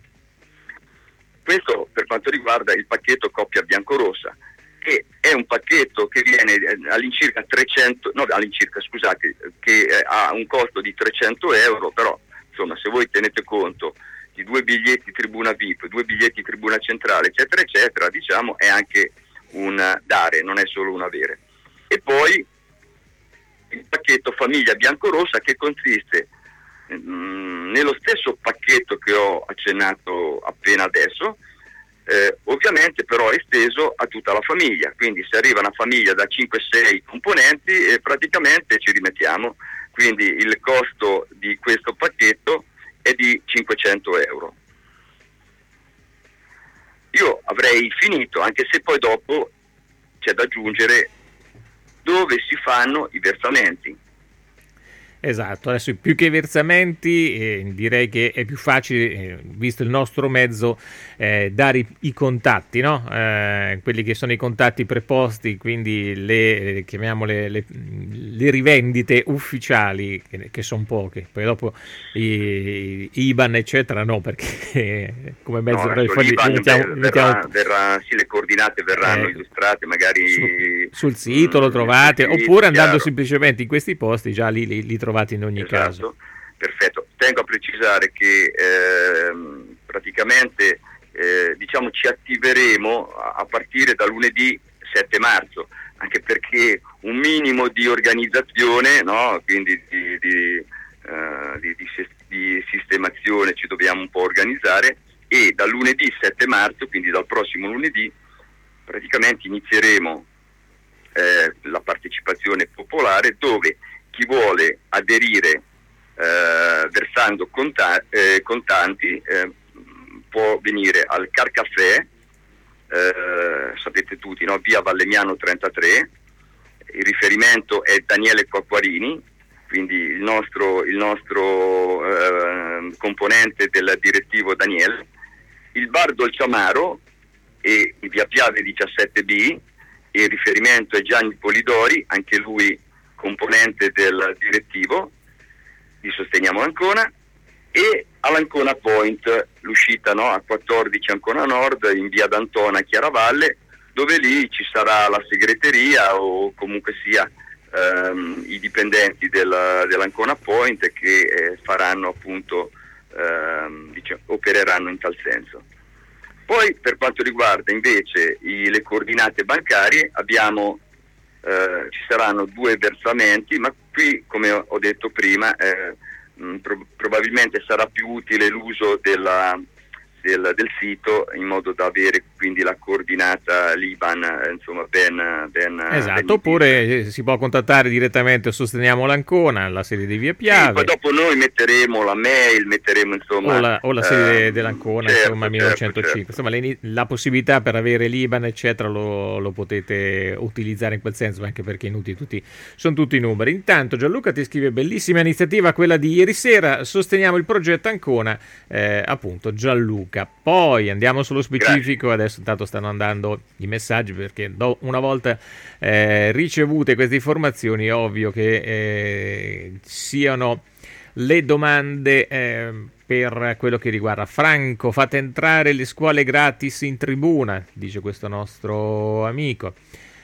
Questo per quanto riguarda il pacchetto coppia biancorossa, che è un pacchetto che viene all'incirca trecento, no all'incirca scusate, che eh, ha un costo di trecento euro, però insomma se voi tenete conto di due biglietti tribuna V I P, due biglietti tribuna centrale, eccetera, eccetera, diciamo è anche un dare, non è solo un avere. E poi il pacchetto famiglia biancorossa, che consiste mh, nello stesso pacchetto che ho accennato appena adesso, eh, ovviamente però esteso a tutta la famiglia, quindi se arriva una famiglia da cinque sei componenti eh, praticamente ci rimettiamo, quindi il costo di questo pacchetto è di cinquecento euro. Io avrei finito, anche se poi dopo c'è da aggiungere dove si fanno i versamenti.
Esatto, adesso più che i versamenti eh, direi che è più facile, eh, visto il nostro mezzo, eh, dare i, i contatti, no? Eh, quelli che sono i contatti preposti, quindi le, eh, chiamiamole le, le rivendite ufficiali, che, che sono poche, poi dopo i, I B A N eccetera no, perché come mezzo
no,
noi fuori,
l'I B A N
mettiamo,
verrà,
mettiamo,
verrà, sì, le coordinate verranno eh, illustrate magari
su, sul sito, lo trovate,
sito,
oppure andando
chiaro.
semplicemente in questi posti già lì li, li trovate in ogni
esatto.
caso.
Perfetto, tengo a precisare che eh, praticamente eh, diciamo ci attiveremo a, a partire da lunedì sette marzo, anche perché un minimo di organizzazione, no? Quindi di, di, uh, di, di, di sistemazione ci dobbiamo un po' organizzare, e da lunedì sette marzo, quindi dal prossimo lunedì, praticamente inizieremo eh, la partecipazione popolare, dove chi vuole aderire eh, versando conta- eh, contanti eh, può venire al Car Caffè, eh, sapete tutti, no? Via Vallegnano trentatré, il riferimento è Daniele Quacquarini, quindi il nostro, il nostro eh, componente del direttivo Daniele, il Bar Dolciamaro e via Piave diciassette B, il riferimento è Gianni Polidori, anche lui componente del direttivo di Sosteniamo l'Ancona, e all'Ancona Point, l'uscita, no, a quattordici Ancona Nord, in via D'Antona Chiaravalle, dove lì ci sarà la segreteria o comunque sia ehm, i dipendenti del, dell'Ancona Point che eh, faranno appunto, ehm, diciamo, opereranno in tal senso. Poi per quanto riguarda invece i, le coordinate bancarie, abbiamo Eh, ci saranno due versamenti, ma qui, come ho detto prima, eh, mh, pro- probabilmente sarà più utile l'uso della, del, del sito, in modo da avere quindi la coordinata l'I B A N eh, insomma ben, ben
esatto,
ben
oppure si può contattare direttamente Sosteniamo l'Ancona, la sede di Via Piave,
sì, poi dopo noi metteremo la mail, metteremo insomma
o la, o la sede
eh,
dell'Ancona,
certo,
insomma millenovecentocinque,
certo, certo.
insomma le, la possibilità per avere l'I B A N eccetera lo, lo potete utilizzare in quel senso, anche perché inutili tutti, sono tutti numeri. Intanto Gianluca ti scrive: bellissima iniziativa quella di ieri sera, sosteniamo il progetto Ancona, eh, appunto Gianluca. Poi andiamo sullo specifico. Grazie. Adesso intanto stanno andando i messaggi, perché do, una volta eh, ricevute queste informazioni è ovvio che eh, siano le domande eh, per quello che riguarda Franco. Fate entrare le scuole gratis in tribuna, dice questo nostro amico.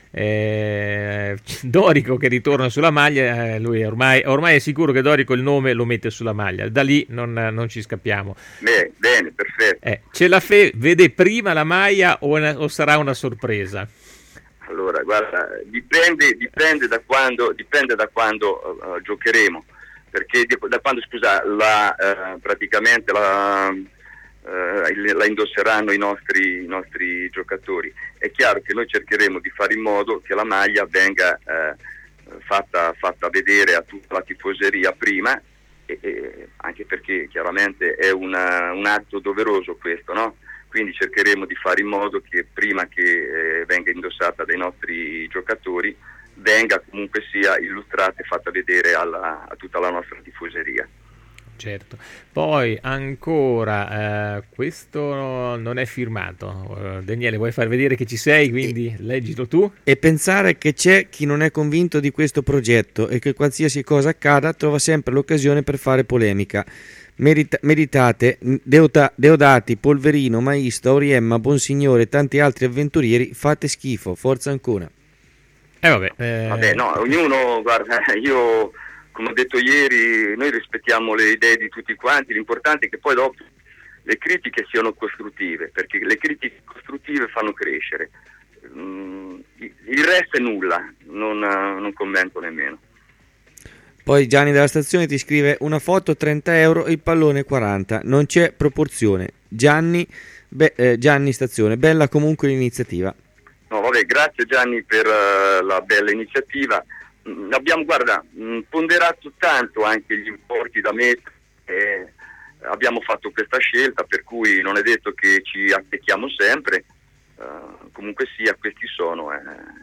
Eh, Dorico che ritorna sulla maglia, eh, lui ormai, ormai è sicuro che Dorico il nome lo mette sulla maglia, da lì non, non ci scappiamo.
Bene, bene, perfetto.
Eh, ce la fe vede prima la maglia o, una, o sarà una sorpresa?
Allora, guarda, dipende, dipende da quando, dipende da quando uh, giocheremo, perché da quando, scusa, la, uh, praticamente la, uh, la indosseranno i nostri, i nostri giocatori. È chiaro che noi cercheremo di fare in modo che la maglia venga uh, fatta, fatta vedere a tutta la tifoseria prima, e, e anche perché chiaramente è una, un atto doveroso questo, no? Quindi cercheremo di fare in modo che prima che eh, venga indossata dai nostri giocatori venga comunque sia illustrata e fatta vedere alla, a tutta la nostra tifoseria.
Certo. Poi ancora, eh, questo non è firmato. Uh, Daniele, vuoi far vedere che ci sei, quindi e, leggilo tu?
E pensare che c'è chi non è convinto di questo progetto e che qualsiasi cosa accada trova sempre l'occasione per fare polemica. Merita, meritate Deota, Deodati, Polverino, Maisto, Auriemma, Bonsignore e tanti altri avventurieri, fate schifo, forza Ancona.
Eh vabbè, eh...
vabbè no, ognuno, guarda, io come ho detto ieri, noi rispettiamo le idee di tutti quanti, l'importante è che poi dopo le critiche siano costruttive, perché le critiche costruttive fanno crescere. Mm, il resto è nulla, non, non commento nemmeno.
Poi Gianni della stazione ti scrive: una foto trenta euro, il pallone quaranta, non c'è proporzione. Gianni, be- eh, Gianni stazione, bella comunque l'iniziativa.
No, vabbè, grazie Gianni per uh, la bella iniziativa. Mm, abbiamo, guarda, mh, ponderato tanto anche gli importi da mettere, eh, abbiamo fatto questa scelta, per cui non è detto che ci attecchiamo sempre, uh, comunque sia, questi sono... Eh.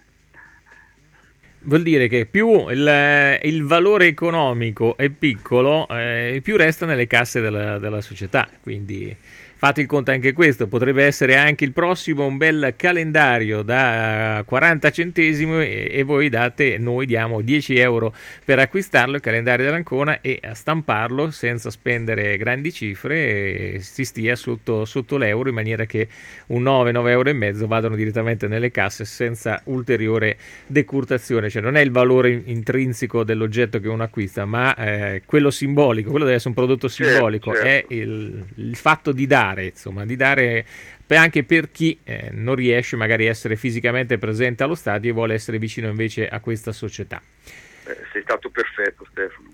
Vuol dire che più il, il valore economico è piccolo, eh, più resta nelle casse della, della società, quindi fate il conto anche questo. Potrebbe essere anche il prossimo un bel calendario da quaranta centesimi e, e voi date, noi diamo dieci euro per acquistarlo, il calendario dell'Ancona, e a stamparlo senza spendere grandi cifre, e si stia sotto, sotto l'euro, in maniera che un nove, nove euro e mezzo vadano direttamente nelle casse senza ulteriore decurtazione. Cioè non è il valore intrinseco dell'oggetto che uno acquista, ma eh, quello simbolico, quello deve essere un prodotto simbolico, certo, certo. È il, il fatto di dare, insomma, di dare anche per chi eh, non riesce magari a essere fisicamente presente allo stadio e vuole essere vicino invece a questa società.
Eh, sei stato perfetto, Stefano.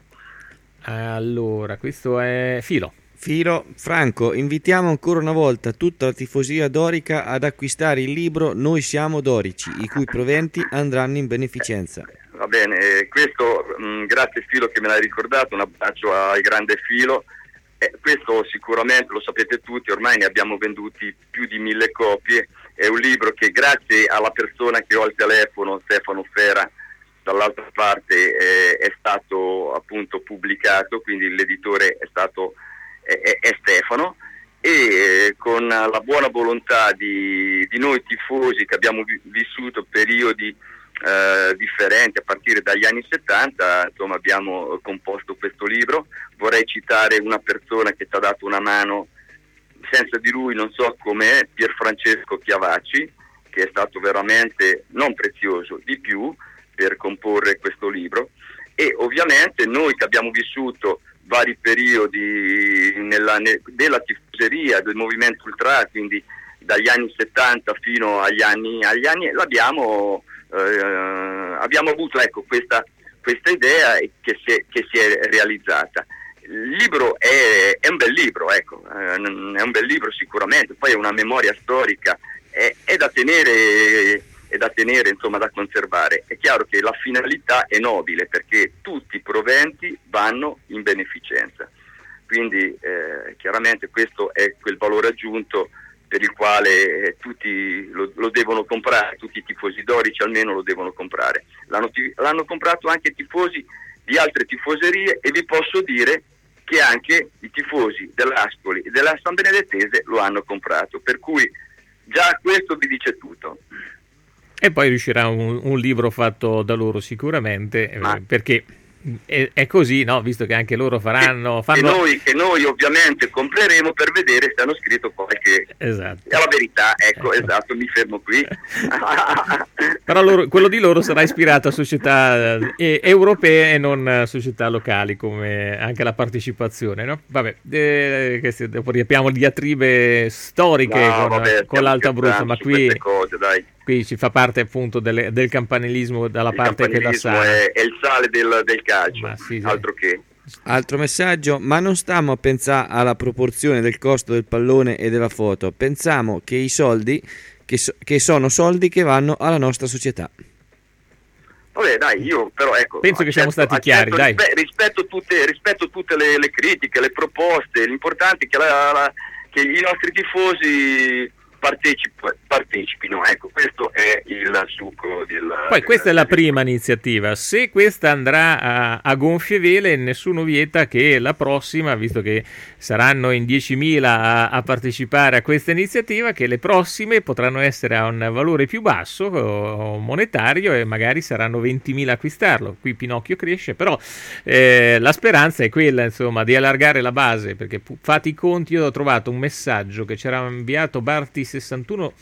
Allora, questo è Filo.
Filo, Franco, invitiamo ancora una volta tutta la tifosia dorica ad acquistare il libro Noi siamo dorici, i cui proventi andranno in beneficenza.
Va bene, questo mh, grazie Filo che me l'hai ricordato, un abbraccio al grande Filo. Eh, questo sicuramente lo sapete tutti, ormai ne abbiamo venduti più di mille copie, è un libro che grazie alla persona che ho al telefono, Stefano Fera, dall'altra parte eh, è stato appunto pubblicato, quindi l'editore è stato è, è Stefano, e eh, con la buona volontà di, di noi tifosi che abbiamo vi- vissuto periodi eh, differenti a partire dagli anni settanta, insomma abbiamo composto questo libro. Vorrei citare una persona che ci ha dato una mano, senza di lui non so com'è, Pierfrancesco Chiavacci, che è stato veramente non prezioso, di più per comporre questo libro. E ovviamente noi che abbiamo vissuto vari periodi nella, ne, della tifoseria, del movimento ultra, quindi dagli anni settanta fino agli anni, agli anni l'abbiamo eh, abbiamo avuto ecco questa, questa idea che si è, che si è realizzata. Il libro è, è un bel libro, ecco, è un bel libro sicuramente, poi è una memoria storica, è, è da tenere, è da tenere, insomma, da conservare. È chiaro che la finalità è nobile, perché tutti i proventi vanno in beneficenza, quindi eh, chiaramente questo è quel valore aggiunto per il quale eh, tutti lo, lo devono comprare, tutti i tifosi dorici almeno lo devono comprare. L'hanno, l'hanno comprato anche tifosi di altre tifoserie, e vi posso dire che anche i tifosi dell'Ascoli e della San Benedettese lo hanno comprato, per cui già questo vi dice tutto.
E poi riuscirà un, un libro fatto da loro sicuramente, eh, perché è, è così, no? Visto che anche loro faranno...
Che,
fanno...
che, noi, che noi ovviamente compreremo per vedere se hanno scritto qualche...
Esatto.
È la verità, ecco, ecco. Esatto, mi fermo qui.
Però loro, quello di loro sarà ispirato a società eh, europee e non a società locali, come anche la partecipazione, no? Vabbè, eh, queste, dopo riapriamo diatribe storiche
no,
con,
vabbè,
con l'Alta Abruzzo, ma qui...
Cose, dai.
Qui ci fa parte appunto del, del campanilismo dalla il parte che la sa.
È, è il sale del, del calcio,
sì, sì.
Altro che.
Altro messaggio: ma non stiamo a pensare alla proporzione del costo del pallone e della foto, pensiamo che i soldi che, so, che sono soldi che vanno alla nostra società.
Vabbè, dai, io però ecco,
penso accetto, che siamo stati chiari,
accetto,
dai.
Rispe, rispetto tutte, rispetto tutte le, le critiche, le proposte, l'importante è che, la, la, che i nostri tifosi Partecip- partecipino, ecco, questo è il succo del...
Poi questa
del,
è la prima iniziativa. Se questa andrà a, a gonfie vele, nessuno vieta che la prossima, visto che saranno in diecimila a, a partecipare a questa iniziativa, che le prossime potranno essere a un valore più basso monetario e magari saranno ventimila a acquistarlo. Qui Pinocchio cresce, però eh, la speranza è quella, insomma, di allargare la base, perché fate i conti. Io ho trovato un messaggio che c'era inviato Barti sessantuno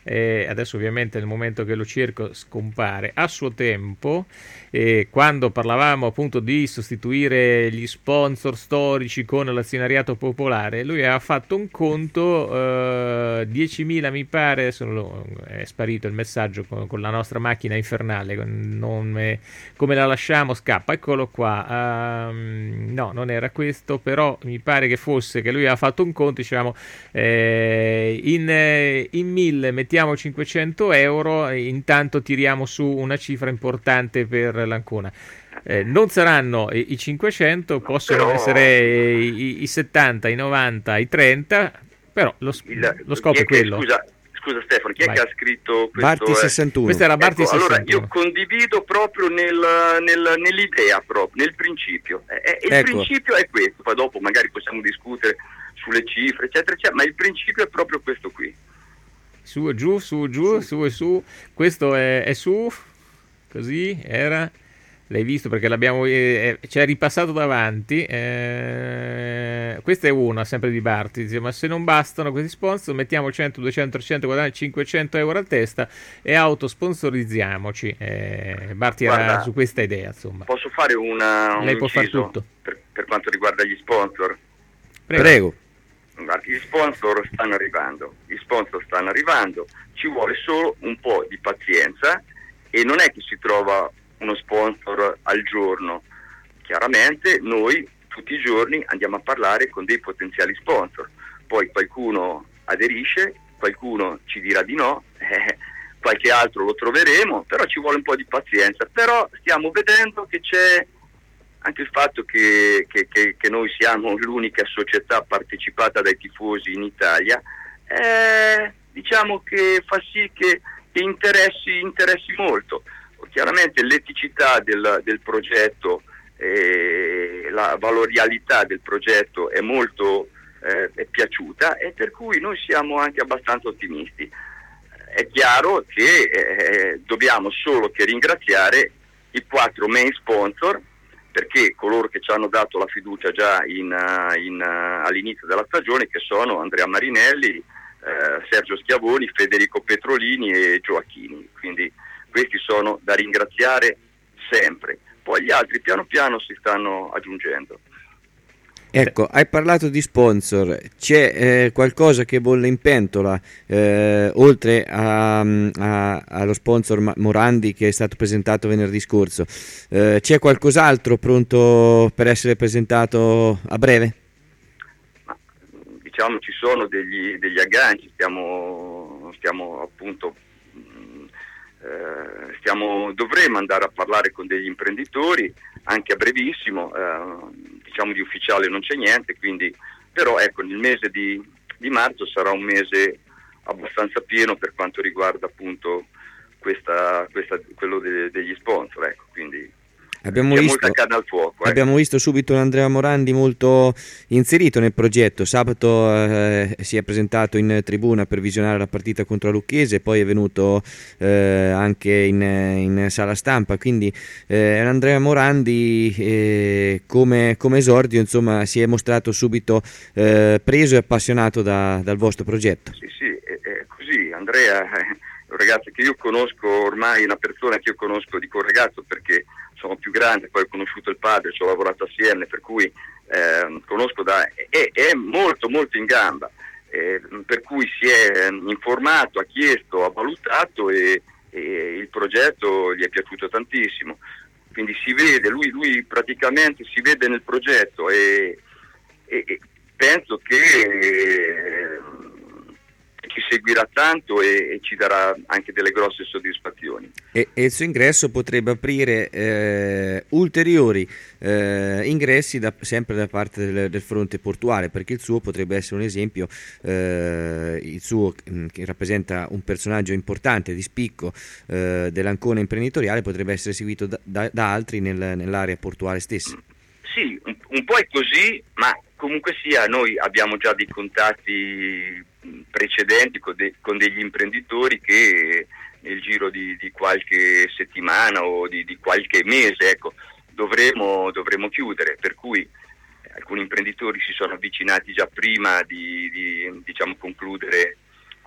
eh, adesso ovviamente nel momento che lo cerco scompare. A suo tempo, eh, quando parlavamo appunto di sostituire gli sponsor storici con l'azionariato popolare, lui aveva fatto un conto, eh, diecimila mi pare, adesso lo, è sparito il messaggio con, con la nostra macchina infernale, non me, come la lasciamo scappa, eccolo qua, um, no non era questo, però mi pare che fosse che lui aveva fatto un conto, diciamo eh, in, eh, in mille mettiamo cinquecento euro, intanto tiriamo su una cifra importante per l'Ancona. Eh, non saranno i, i cinquecento, no, possono però essere i, i settanta, i novanta, i trenta, però lo, il, lo scopo è, è quello.
Scusa, scusa Stefano, chi Vai. è che ha scritto questo?
Barti sessantuno.
Questa era Barti
ecco,
sessantuno.
Allora io condivido proprio nel, nel, nell'idea, proprio, nel principio. Eh, il
ecco.
principio è questo, poi dopo magari possiamo discutere sulle cifre, eccetera, eccetera, ma il principio è proprio questo qui.
Su e giù, su e giù, su, su e su. Questo è, è su, così era. L'hai visto perché l'abbiamo eh, ci è ripassato davanti. Eh, questa è una sempre di Barti. Dice, ma se non bastano questi sponsor, mettiamo cento, duecento, trecento, quattrocento, cinquecento euro a testa e autosponsorizziamoci. Eh, Barti Guarda, era su questa idea, insomma.
Posso fare una, un
Lei può fare
inciso
tutto.
Per, per quanto riguarda gli sponsor?
Prego.
Prego.
Guarda, gli sponsor stanno arrivando, gli sponsor stanno arrivando, ci vuole solo un po' di pazienza e non è che si trova uno sponsor al giorno. Chiaramente noi tutti i giorni andiamo a parlare con dei potenziali sponsor, poi qualcuno aderisce, qualcuno ci dirà di no, eh, qualche altro lo troveremo, però ci vuole un po' di pazienza. Però stiamo vedendo che c'è anche il fatto che, che, che, che noi siamo l'unica società partecipata dai tifosi in Italia, eh, diciamo che fa sì che, che interessi, interessi molto. Chiaramente l'eticità del, del progetto, eh, la valorialità del progetto è molto eh, è piaciuta e per cui noi siamo anche abbastanza ottimisti. È chiaro che eh, dobbiamo solo che ringraziare i quattro main sponsor, perché coloro che ci hanno dato la fiducia già in, in, all'inizio della stagione, che sono Andrea Marinelli, eh, Sergio Schiavoni, Federico Petrolini e Gioacchini, quindi questi sono da ringraziare sempre. Poi gli altri piano piano si stanno aggiungendo.
Ecco, hai parlato di sponsor, c'è eh, qualcosa che bolle in pentola, eh, oltre a, a, allo sponsor Morandi che è stato presentato venerdì scorso, eh, c'è qualcos'altro pronto per essere presentato a breve?
Ma, diciamo ci sono degli, degli agganci, stiamo, stiamo appunto Eh, stiamo, dovremo andare a parlare con degli imprenditori anche a brevissimo, eh, diciamo di ufficiale non c'è niente, quindi però ecco il mese di, di marzo sarà un mese abbastanza pieno per quanto riguarda appunto questa, questa, quello de, degli sponsor, ecco, quindi
Abbiamo
c'è
visto,
molta carne al fuoco.
Abbiamo
ecco.
visto subito Andrea Morandi molto inserito nel progetto. Sabato eh, si è presentato in tribuna per visionare la partita contro la Lucchese, poi è venuto eh, anche in, in sala stampa, quindi eh, Andrea Morandi eh, come, come esordio insomma si è mostrato subito eh, preso e appassionato da, dal vostro progetto.
Sì, sì, è, è così. Andrea è un ragazzo che io conosco ormai, una persona che io conosco, dico un ragazzo perché sono più grande, poi ho conosciuto il padre, ci ho lavorato assieme, per cui eh, conosco da è, è molto molto in gamba, eh, per cui si è informato, ha chiesto, ha valutato e, e il progetto gli è piaciuto tantissimo, quindi si vede, lui, lui praticamente si vede nel progetto e, e, e penso che eh, ci seguirà tanto e, e ci darà anche delle grosse soddisfazioni.
E, e il suo ingresso potrebbe aprire eh, ulteriori eh, ingressi da, sempre da parte del, del fronte portuale, perché il suo potrebbe essere un esempio, eh, il suo che rappresenta un personaggio importante di spicco eh, dell'Ancona imprenditoriale, potrebbe essere seguito da, da, da altri nel, nell'area portuale stessa.
Sì, un, un po' è così, ma comunque sia noi abbiamo già dei contatti precedenti con, de, con degli imprenditori che nel giro di, di qualche settimana o di, di qualche mese ecco, dovremo, dovremo chiudere, per cui alcuni imprenditori si sono avvicinati già prima di, di diciamo concludere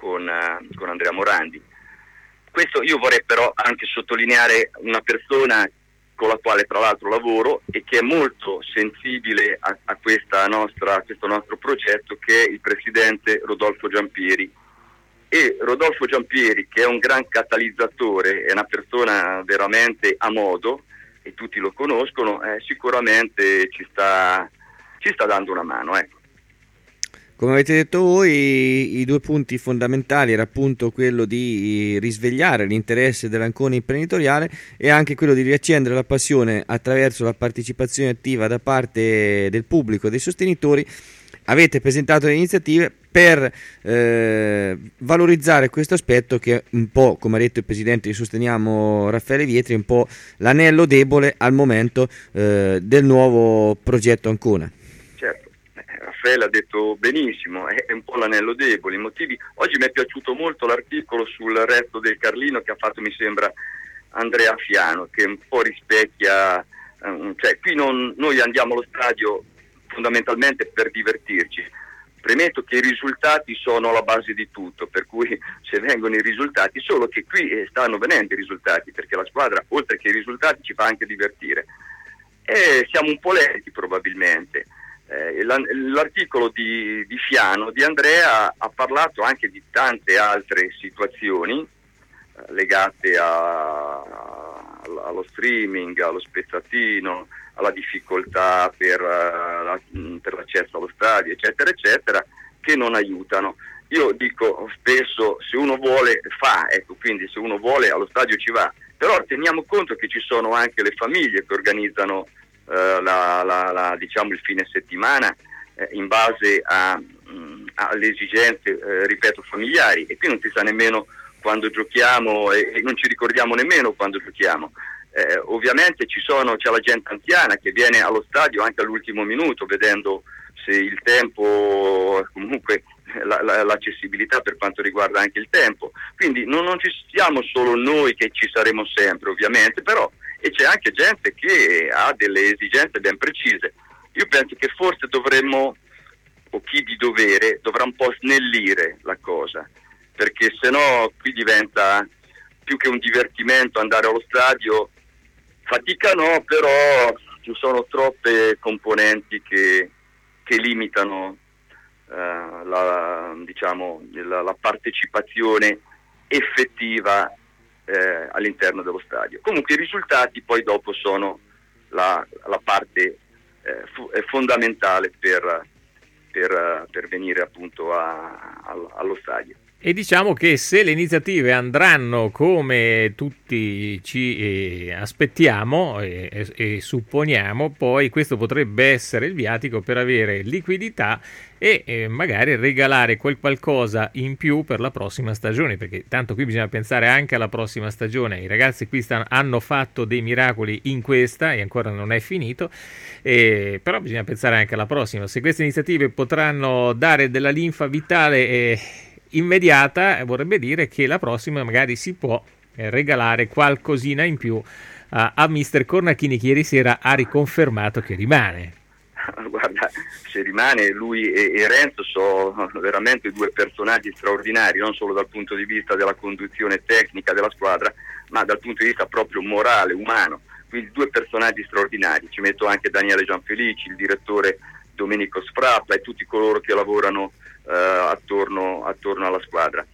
con, uh, con Andrea Morandi. Questo io vorrei però anche sottolineare una persona con la quale tra l'altro lavoro e che è molto sensibile a, a, questa nostra, a questo nostro progetto, che è il presidente Rodolfo Giampieri. E Rodolfo Giampieri, che è un gran catalizzatore, è una persona veramente a modo e tutti lo conoscono, eh, sicuramente ci sta, ci sta dando una mano, ecco.
Come avete detto voi, i due punti fondamentali era appunto quello di risvegliare l'interesse dell'Ancona imprenditoriale e anche quello di riaccendere la passione attraverso la partecipazione attiva da parte del pubblico e dei sostenitori. Avete presentato le iniziative per eh, valorizzare questo aspetto che è un po', come ha detto il presidente di Sosteniamo Raffaele Vietri, un po' l'anello debole al momento eh, del nuovo progetto Ancona.
Certo, Raffaele ha detto benissimo, è un po' l'anello debole. I motivi. Oggi mi è piaciuto molto l'articolo sul resto del Carlino che ha fatto, mi sembra, Andrea Fiano, che un po' rispecchia, um, cioè qui non, noi andiamo allo stadio fondamentalmente per divertirci. Premetto che i risultati sono la base di tutto, per cui se vengono i risultati, solo che qui stanno venendo i risultati, perché la squadra oltre che i risultati ci fa anche divertire. E siamo un po' lenti probabilmente. Eh, l'articolo di, di Fiano, di Andrea, ha parlato anche di tante altre situazioni eh, legate a, a, allo streaming, allo spezzatino, alla difficoltà per, uh, per l'accesso allo stadio, eccetera, eccetera, che non aiutano. Io dico spesso, se uno vuole fa, ecco, quindi se uno vuole allo stadio ci va, però teniamo conto che ci sono anche le famiglie che organizzano uh, la, la, la, diciamo il fine settimana eh, in base a, mh, alle esigenze, eh, ripeto, familiari, e qui non si sa nemmeno quando giochiamo e, e non ci ricordiamo nemmeno quando giochiamo. Eh, ovviamente ci sono, c'è la gente anziana che viene allo stadio anche all'ultimo minuto, vedendo se il tempo, comunque la, la, l'accessibilità per quanto riguarda anche il tempo. Quindi non, non ci siamo solo noi che ci saremo sempre, ovviamente, però e c'è anche gente che ha delle esigenze ben precise. Io penso che forse dovremmo, o chi di dovere, dovrà un po' snellire la cosa, perché sennò qui diventa più che un divertimento andare allo stadio. Fatica no, però ci sono troppe componenti che, che limitano eh, la, diciamo, la, la partecipazione effettiva eh, all'interno dello stadio. Comunque i risultati poi dopo sono la, la parte eh, fu- fondamentale per, per, per venire appunto a, a, allo stadio.
E diciamo che se le iniziative andranno come tutti ci eh, aspettiamo e, e, e supponiamo, poi questo potrebbe essere il viatico per avere liquidità e eh, magari regalare quel qualcosa in più per la prossima stagione, perché tanto qui bisogna pensare anche alla prossima stagione. I ragazzi qui stanno, hanno fatto dei miracoli in questa e ancora non è finito, eh, però bisogna pensare anche alla prossima. Se queste iniziative potranno dare della linfa vitale e immediata, vorrebbe dire che la prossima magari si può eh, regalare qualcosina in più a, a mister Cornacchini, che ieri sera ha riconfermato che rimane.
Guarda, se rimane lui e, e Renzo sono veramente due personaggi straordinari, non solo dal punto di vista della conduzione tecnica della squadra, ma dal punto di vista proprio morale, umano. Quindi due personaggi straordinari. Ci metto anche Daniele Gianfelici, il direttore Domenico Sfrappa e tutti coloro che lavorano Uh, attorno, attorno alla squadra.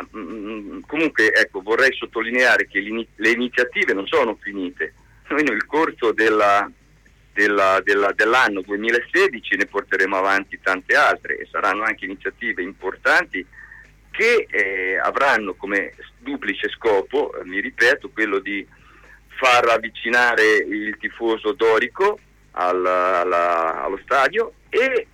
Mm, comunque ecco, vorrei sottolineare che le iniziative non sono finite. Noi nel corso della, della, della, dell'anno duemilasedici ne porteremo avanti tante altre e saranno anche iniziative importanti che eh, avranno come duplice scopo, eh, mi ripeto, quello di far avvicinare il tifoso dorico al, alla, allo stadio e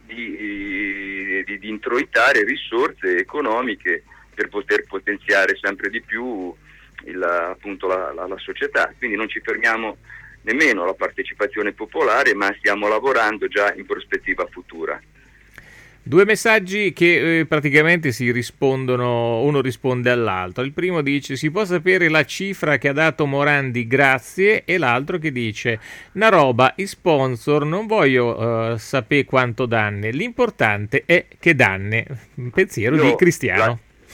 di, di, di introitare risorse economiche per poter potenziare sempre di più il, appunto la, la, la società. Quindi non ci fermiamo nemmeno alla partecipazione popolare, ma stiamo lavorando già in prospettiva futura.
Due messaggi che eh, praticamente si rispondono, uno risponde all'altro. Il primo dice: si può sapere la cifra che ha dato Morandi, grazie, e l'altro che dice: una roba, i sponsor non voglio uh, sapere quanto danne, l'importante è che danne. Un pensiero
Io,
di Cristiano.
La,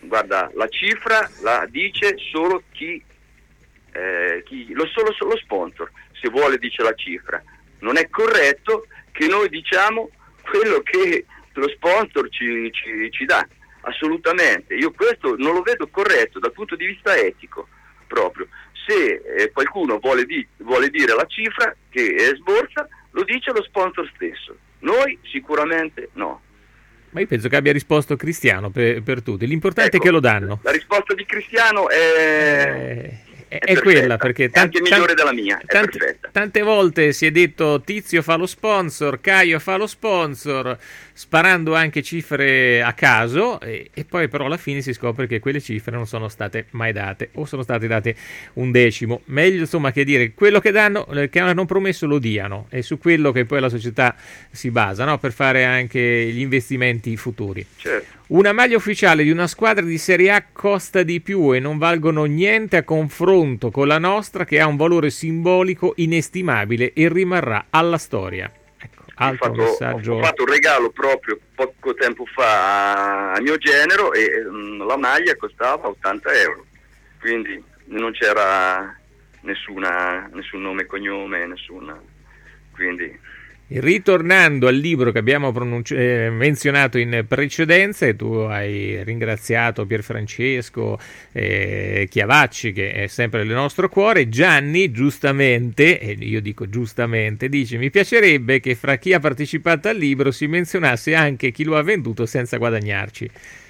guarda, la cifra la dice solo chi, eh, chi lo solo, solo lo sponsor, se vuole dice la cifra. Non è corretto che noi diciamo quello che lo sponsor ci, ci, ci dà, assolutamente. Io questo non lo vedo corretto dal punto di vista etico proprio. Se eh, qualcuno vuole, di, vuole dire la cifra che è sborsa, lo dice lo sponsor stesso. Noi sicuramente no.
Ma io penso che abbia risposto Cristiano per, per tutti. L'importante
Ecco,
è che lo danno.
La risposta di Cristiano è...
Eh... È, è quella, perché
è anche migliore della mia, è
tante,
perfetta.
Tante volte si è detto Tizio fa lo sponsor, Caio fa lo sponsor, sparando anche cifre a caso, e, e poi però alla fine si scopre che quelle cifre non sono state mai date, o sono state date un decimo. Meglio insomma che dire quello che danno, che hanno promesso lo diano, è su quello che poi la società si basa, no? Per fare anche gli investimenti futuri.
Certo.
Una maglia ufficiale di una squadra di Serie A costa di più e non valgono niente a confronto con la nostra, che ha un valore simbolico inestimabile e rimarrà alla storia. Ecco, altro
ho fatto,
messaggio.
Ho fatto un regalo proprio poco tempo fa a mio genero e mh, la maglia costava ottanta euro, quindi non c'era nessuna, nessun nome e cognome, nessuna, quindi...
Ritornando al libro che abbiamo pronunci- eh, menzionato in precedenza, e tu hai ringraziato Pierfrancesco eh, Chiavacci, che è sempre nel nostro cuore, Gianni giustamente, e io dico giustamente, dice: mi piacerebbe che fra chi ha partecipato al libro si menzionasse anche chi lo ha venduto senza guadagnarci.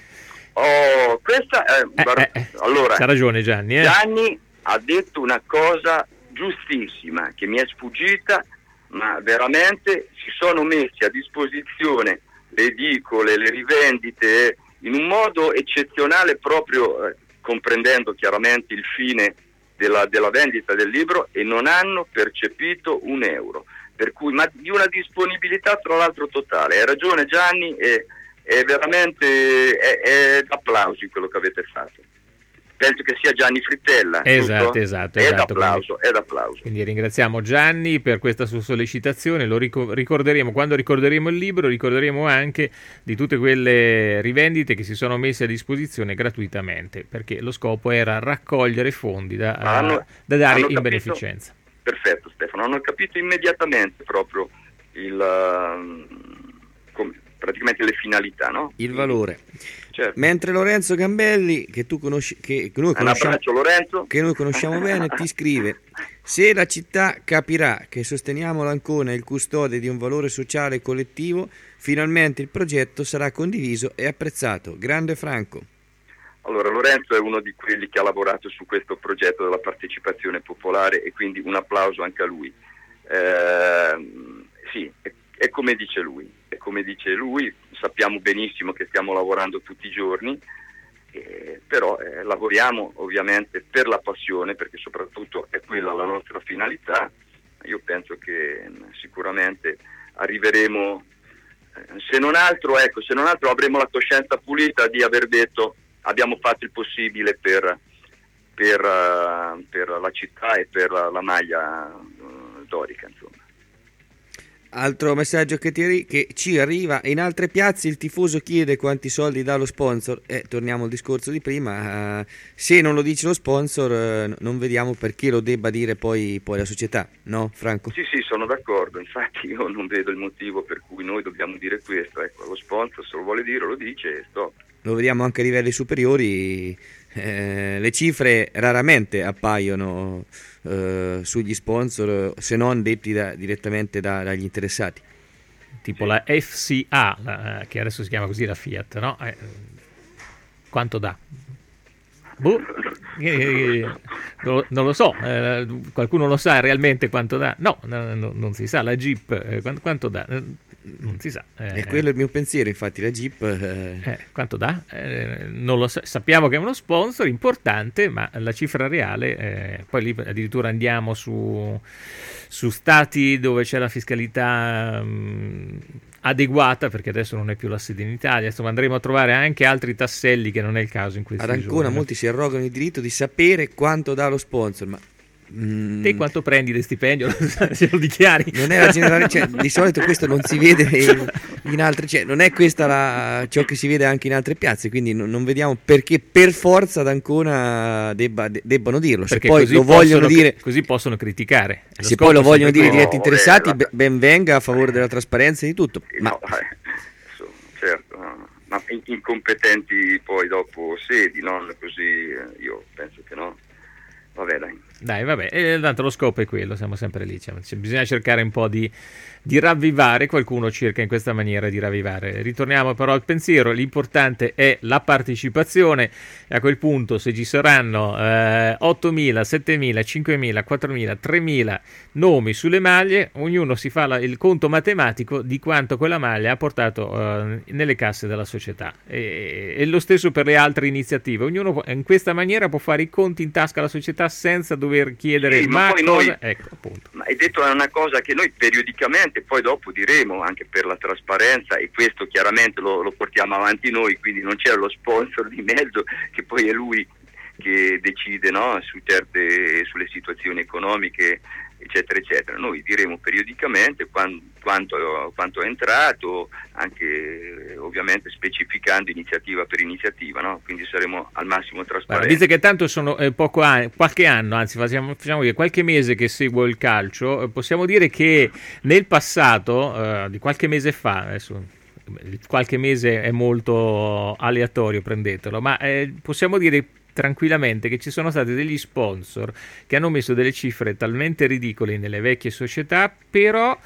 Oh, questa è...
Eh,
guarda,
eh,
allora,
c'ha ragione Gianni. Eh?
Gianni ha detto una cosa giustissima che mi è sfuggita, ma veramente si sono messi a disposizione le edicole, le rivendite in un modo eccezionale, proprio eh, comprendendo chiaramente il fine della, della vendita del libro, e non hanno percepito un euro, per cui, ma di una disponibilità tra l'altro totale. Hai ragione Gianni, è, è veramente è, è d'applausi quello che avete fatto. Penso che sia Gianni Frittella.
Esatto,
giusto?
esatto.
È
esatto.
d'applauso,
Quindi,
è d'applauso.
Quindi ringraziamo Gianni per questa sua sollecitazione, lo ric- ricorderemo, quando ricorderemo il libro, ricorderemo anche di tutte quelle rivendite che si sono messe a disposizione gratuitamente, perché lo scopo era raccogliere fondi da,
hanno,
da dare in
capito,
beneficenza.
Perfetto Stefano, hanno capito immediatamente proprio il... Uh, come, praticamente le finalità, no?
Il valore.
Certo.
Mentre Lorenzo Gambelli, che tu conosci, che noi conosciamo,
Lorenzo.
che noi conosciamo bene, ti scrive: se la città capirà che sosteniamo l'Ancona il custode di un valore sociale collettivo, finalmente il progetto sarà condiviso e apprezzato. Grande Franco.
Allora, Lorenzo è uno di quelli che ha lavorato su questo progetto della partecipazione popolare, e quindi un applauso anche a lui. Eh, sì, è, è come dice lui, è come dice lui, sappiamo benissimo che stiamo lavorando tutti i giorni, eh, però eh, lavoriamo ovviamente per la passione, perché soprattutto è quella la nostra finalità. Io penso che sicuramente arriveremo, eh, se non altro, ecco, se non altro avremo la coscienza pulita di aver detto abbiamo fatto il possibile per, per, uh, per la città e per la, la maglia uh, dorica, insomma.
Altro messaggio che, ti, che ci arriva: in altre piazze il tifoso chiede quanti soldi dà lo sponsor. Eh, torniamo al discorso di prima, uh, se non lo dice lo sponsor uh, non vediamo perché lo debba dire poi, poi la società, no Franco?
Sì, sì, sono d'accordo, infatti io non vedo il motivo per cui noi dobbiamo dire questo. Ecco, lo sponsor se lo vuole dire lo dice e stop.
Lo vediamo anche a livelli superiori, eh, le cifre raramente appaiono eh, sugli sponsor, se non detti da, direttamente da, dagli interessati.
Tipo sì. La F C A, la, che adesso si chiama così la Fiat, no? Eh, quanto dà? Boh, eh, eh, non, non lo so, eh, qualcuno lo sa realmente quanto dà? No, no, no, non si sa. La Jeep, eh, quanto, quanto dà? Non si sa.
Eh, è quello il mio pensiero, infatti la Jeep...
Eh... Eh, quanto dà? Eh, non lo sa- sappiamo che è uno sponsor importante, ma la cifra reale, eh, poi lì addirittura andiamo su, su stati dove c'è la fiscalità mh, adeguata, perché adesso non è più la sede in Italia, insomma andremo a trovare anche altri tasselli che non è il caso in questi giorni.
Ad Ancona molti si arrogano il diritto di sapere quanto dà lo sponsor, ma...
Mm. Te quanto prendi di stipendio? Se lo dichiari?
Non è la generale, cioè, di solito questo non si vede in altre, cioè, non è questa la, ciò che si vede anche in altre piazze, quindi non, non vediamo perché per forza ad Ancona debba, de, debbano dirlo. Se
Perché
poi lo vogliono dire,
così possono criticare. Lo
se poi lo vogliono dire i
quello.
diretti interessati,
No,
ben venga, a favore della trasparenza e di tutto. Ma
No, eh, adesso, certo, no. Ma in- incompetenti poi dopo sedi, no? Così eh, io penso che no. Vabbè, dai.
Dai, vabbè, e tanto lo scopo è quello, siamo sempre lì. Cioè, bisogna cercare un po' di, di ravvivare, qualcuno cerca in questa maniera di ravvivare. Ritorniamo però al pensiero, l'importante è la partecipazione e a quel punto se ci saranno eh, ottomila, settemila, cinquemila, quattromila, tremila nomi sulle maglie, ognuno si fa la, il conto matematico di quanto quella maglia ha portato eh, nelle casse della società. E, e lo stesso per le altre iniziative, ognuno può, in questa maniera può fare i conti in tasca alla società senza dover chiedere
Sì, ma
ma
poi
cosa...
noi-
Ecco, appunto.
Ma hai detto una cosa che noi periodicamente, poi dopo diremo anche per la trasparenza, e questo chiaramente lo, lo portiamo avanti noi, quindi non c'è lo sponsor di mezzo, che poi è lui che decide, no, su certe, sulle situazioni economiche, eccetera, eccetera. Noi diremo periodicamente quan- quanto, quanto è entrato, anche eh, ovviamente specificando iniziativa per iniziativa, no? Quindi saremo al massimo
Guarda,
trasparenti.
visto che tanto sono eh, poco anni, qualche anno, anzi facciamo, facciamo dire qualche mese che seguo il calcio, eh, possiamo dire che nel passato, eh, di qualche mese fa, adesso qualche mese è molto aleatorio, prendetelo, ma eh, possiamo dire tranquillamente che ci sono stati degli sponsor che hanno messo delle cifre talmente ridicole nelle vecchie società, però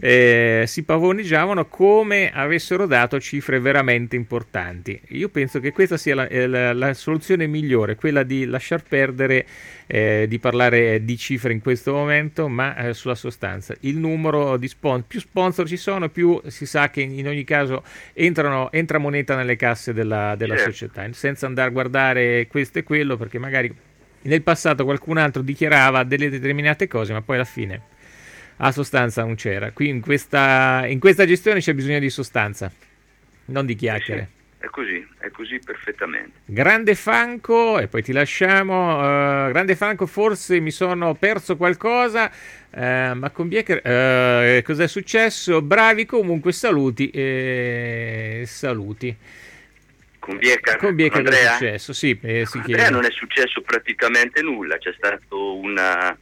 eh, si pavoneggiavano come avessero dato cifre veramente importanti. Io penso che questa sia la, eh, la, la soluzione migliore, quella di lasciar perdere eh, di parlare di cifre in questo momento, ma eh, sulla sostanza. Il numero di sponsor, più sponsor ci sono, più si sa che in ogni caso entrano, entra moneta nelle casse della, della
Certo.
società, senza andare a guardare questo e quello, perché magari nel passato qualcun altro dichiarava delle determinate cose, ma poi alla fine a sostanza non c'era. Qui in questa, in questa gestione c'è bisogno di sostanza, non di chiacchiere.
Sì, è così, è così perfettamente.
Grande Franco, e poi ti lasciamo. uh, Grande Franco, forse mi sono perso qualcosa, uh, ma con Biecher uh, cos'è successo? Bravi comunque, saluti e saluti.
Con Bieca,
Con Biecher cosa è
Andrea?
successo? Sì, eh, si
Andrea
chiede.
non è successo praticamente nulla, c'è stato una...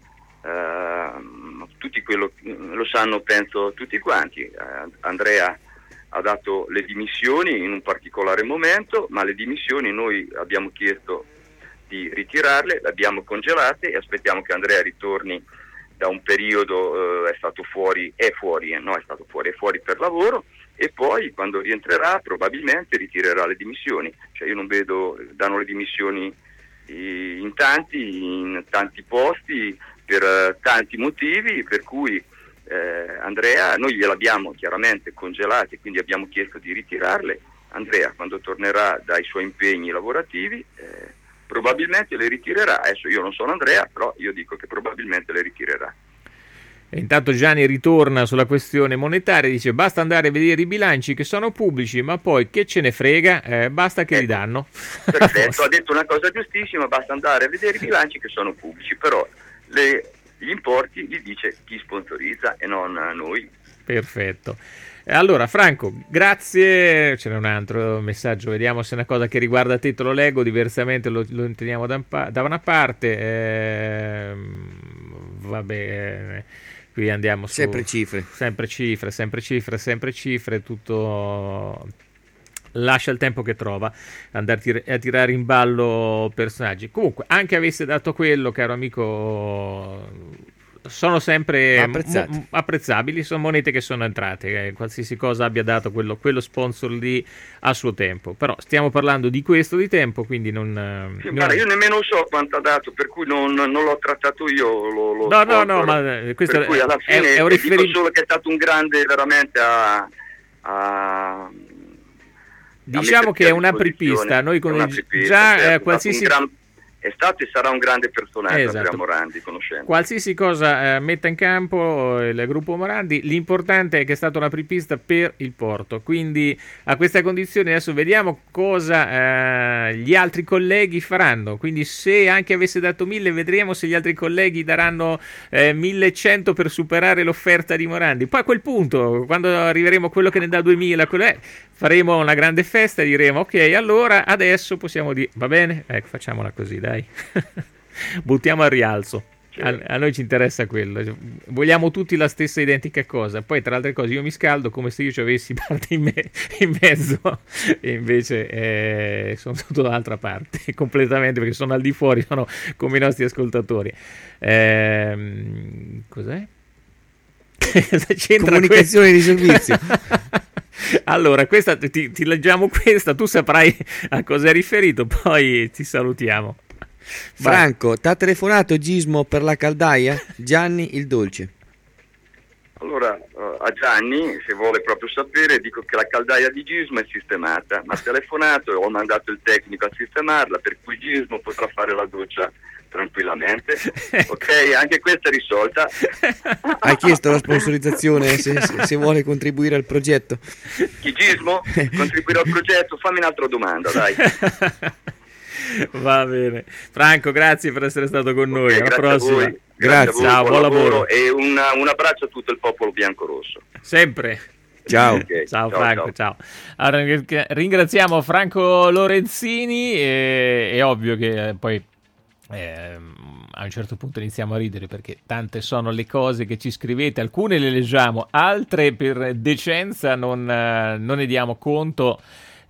Uh, tutti quello, lo sanno penso tutti quanti, uh, Andrea ha dato le dimissioni in un particolare momento, ma le dimissioni noi abbiamo chiesto di ritirarle, le abbiamo congelate e aspettiamo che Andrea ritorni da un periodo, uh, è stato fuori, è fuori, eh, no è stato fuori, è fuori per lavoro, e poi quando rientrerà probabilmente ritirerà le dimissioni. Cioè io non vedo, danno le dimissioni in tanti, in tanti posti, per uh, tanti motivi, per cui eh, Andrea, noi gliel'abbiamo chiaramente congelate, quindi abbiamo chiesto di ritirarle. Andrea quando tornerà dai suoi impegni lavorativi eh, probabilmente le ritirerà. Adesso io non sono Andrea, però io dico che probabilmente le ritirerà.
E intanto Gianni ritorna sulla questione monetaria, dice basta andare a vedere i bilanci che sono pubblici, ma poi che ce ne frega, eh, basta che
Ecco,
li danno.
Perfetto, ha detto una cosa giustissima, basta andare a vedere i bilanci che sono pubblici, però le, gli importi li dice chi sponsorizza e non noi.
Perfetto. Allora Franco, grazie. C'era un altro messaggio, vediamo se è una cosa che riguarda te, te lo leggo, diversamente lo, lo teniamo da, da una parte. Eh, va bene. Qui andiamo su
sempre cifre,
sempre cifre, sempre cifre, sempre cifre, tutto lascia il tempo che trova andare a tirare in ballo personaggi. Comunque, anche avesse dato quello, caro amico, sono sempre
apprezzati.
mo- apprezzabili, sono monete che sono entrate, eh, qualsiasi cosa abbia dato quello, quello sponsor lì a suo tempo. Però stiamo parlando di questo di tempo, quindi non...
Sì,
non...
guarda, io nemmeno so quanto ha dato, per cui non, non l'ho trattato io. Lo, lo
No, no,
sponsor,
no, ma eh, questo
per cui alla
è,
fine
è un
dico
riferimento...
solo che è stato un grande veramente a... a
Diciamo che è un apripista, noi con
un
il,
apripista,
già
certo,
eh, qualsiasi,
un gran, è stato e sarà un grande personaggio,
esatto.
Andrea Morandi, conoscendo.
Qualsiasi cosa eh, metta in campo il gruppo Morandi, l'importante è che è stata un'apripista per il porto, quindi a questa condizione adesso vediamo cosa eh, gli altri colleghi faranno, quindi se anche avesse dato mille vedremo se gli altri colleghi daranno eh, millecento per superare l'offerta di Morandi. Poi a quel punto, quando arriveremo a quello che ne dà duemila, quello è, faremo una grande festa e diremo ok, allora adesso possiamo dire va bene, ecco, facciamola così, dai. Buttiamo al rialzo. A, a noi ci interessa quello, vogliamo tutti la stessa identica cosa. Poi tra le altre cose io mi scaldo come se io ci avessi parte in, me, in mezzo e invece eh, sono tutto dall'altra parte completamente, perché sono al di fuori, sono come i nostri ascoltatori. Ehm, cos'è?
Comunicazione di servizio.
Allora, questa ti, ti leggiamo questa, tu saprai a cosa è riferito, poi ti salutiamo. Vai.
Franco, t'ha telefonato Gismo per la caldaia? Gianni il dolce.
Allora, uh, a Gianni, se vuole proprio sapere, dico che la caldaia di Gismo è sistemata. Mi ha telefonato e ho mandato il tecnico a sistemarla, per cui Gismo potrà fare la doccia tranquillamente. Ok, anche questa è risolta.
Hai chiesto la sponsorizzazione se, se, se vuole contribuire al progetto?
Chi, Gismo? Contribuire al progetto? Fammi un'altra domanda, dai.
Va bene, Franco, grazie per essere stato con noi.
Okay,
alla prossima.
grazie, grazie. Voi,
ciao, buon, buon lavoro.
lavoro e una, un abbraccio a tutto il popolo biancorosso.
Sempre.
Ciao.
Okay,
ciao,
ciao
Franco,
ciao.
ciao. Allora, ringraziamo Franco Lorenzini, e, è ovvio che poi eh, a un certo punto iniziamo a ridere, perché tante sono le cose che ci scrivete, alcune le leggiamo, altre per decenza non, non ne diamo conto.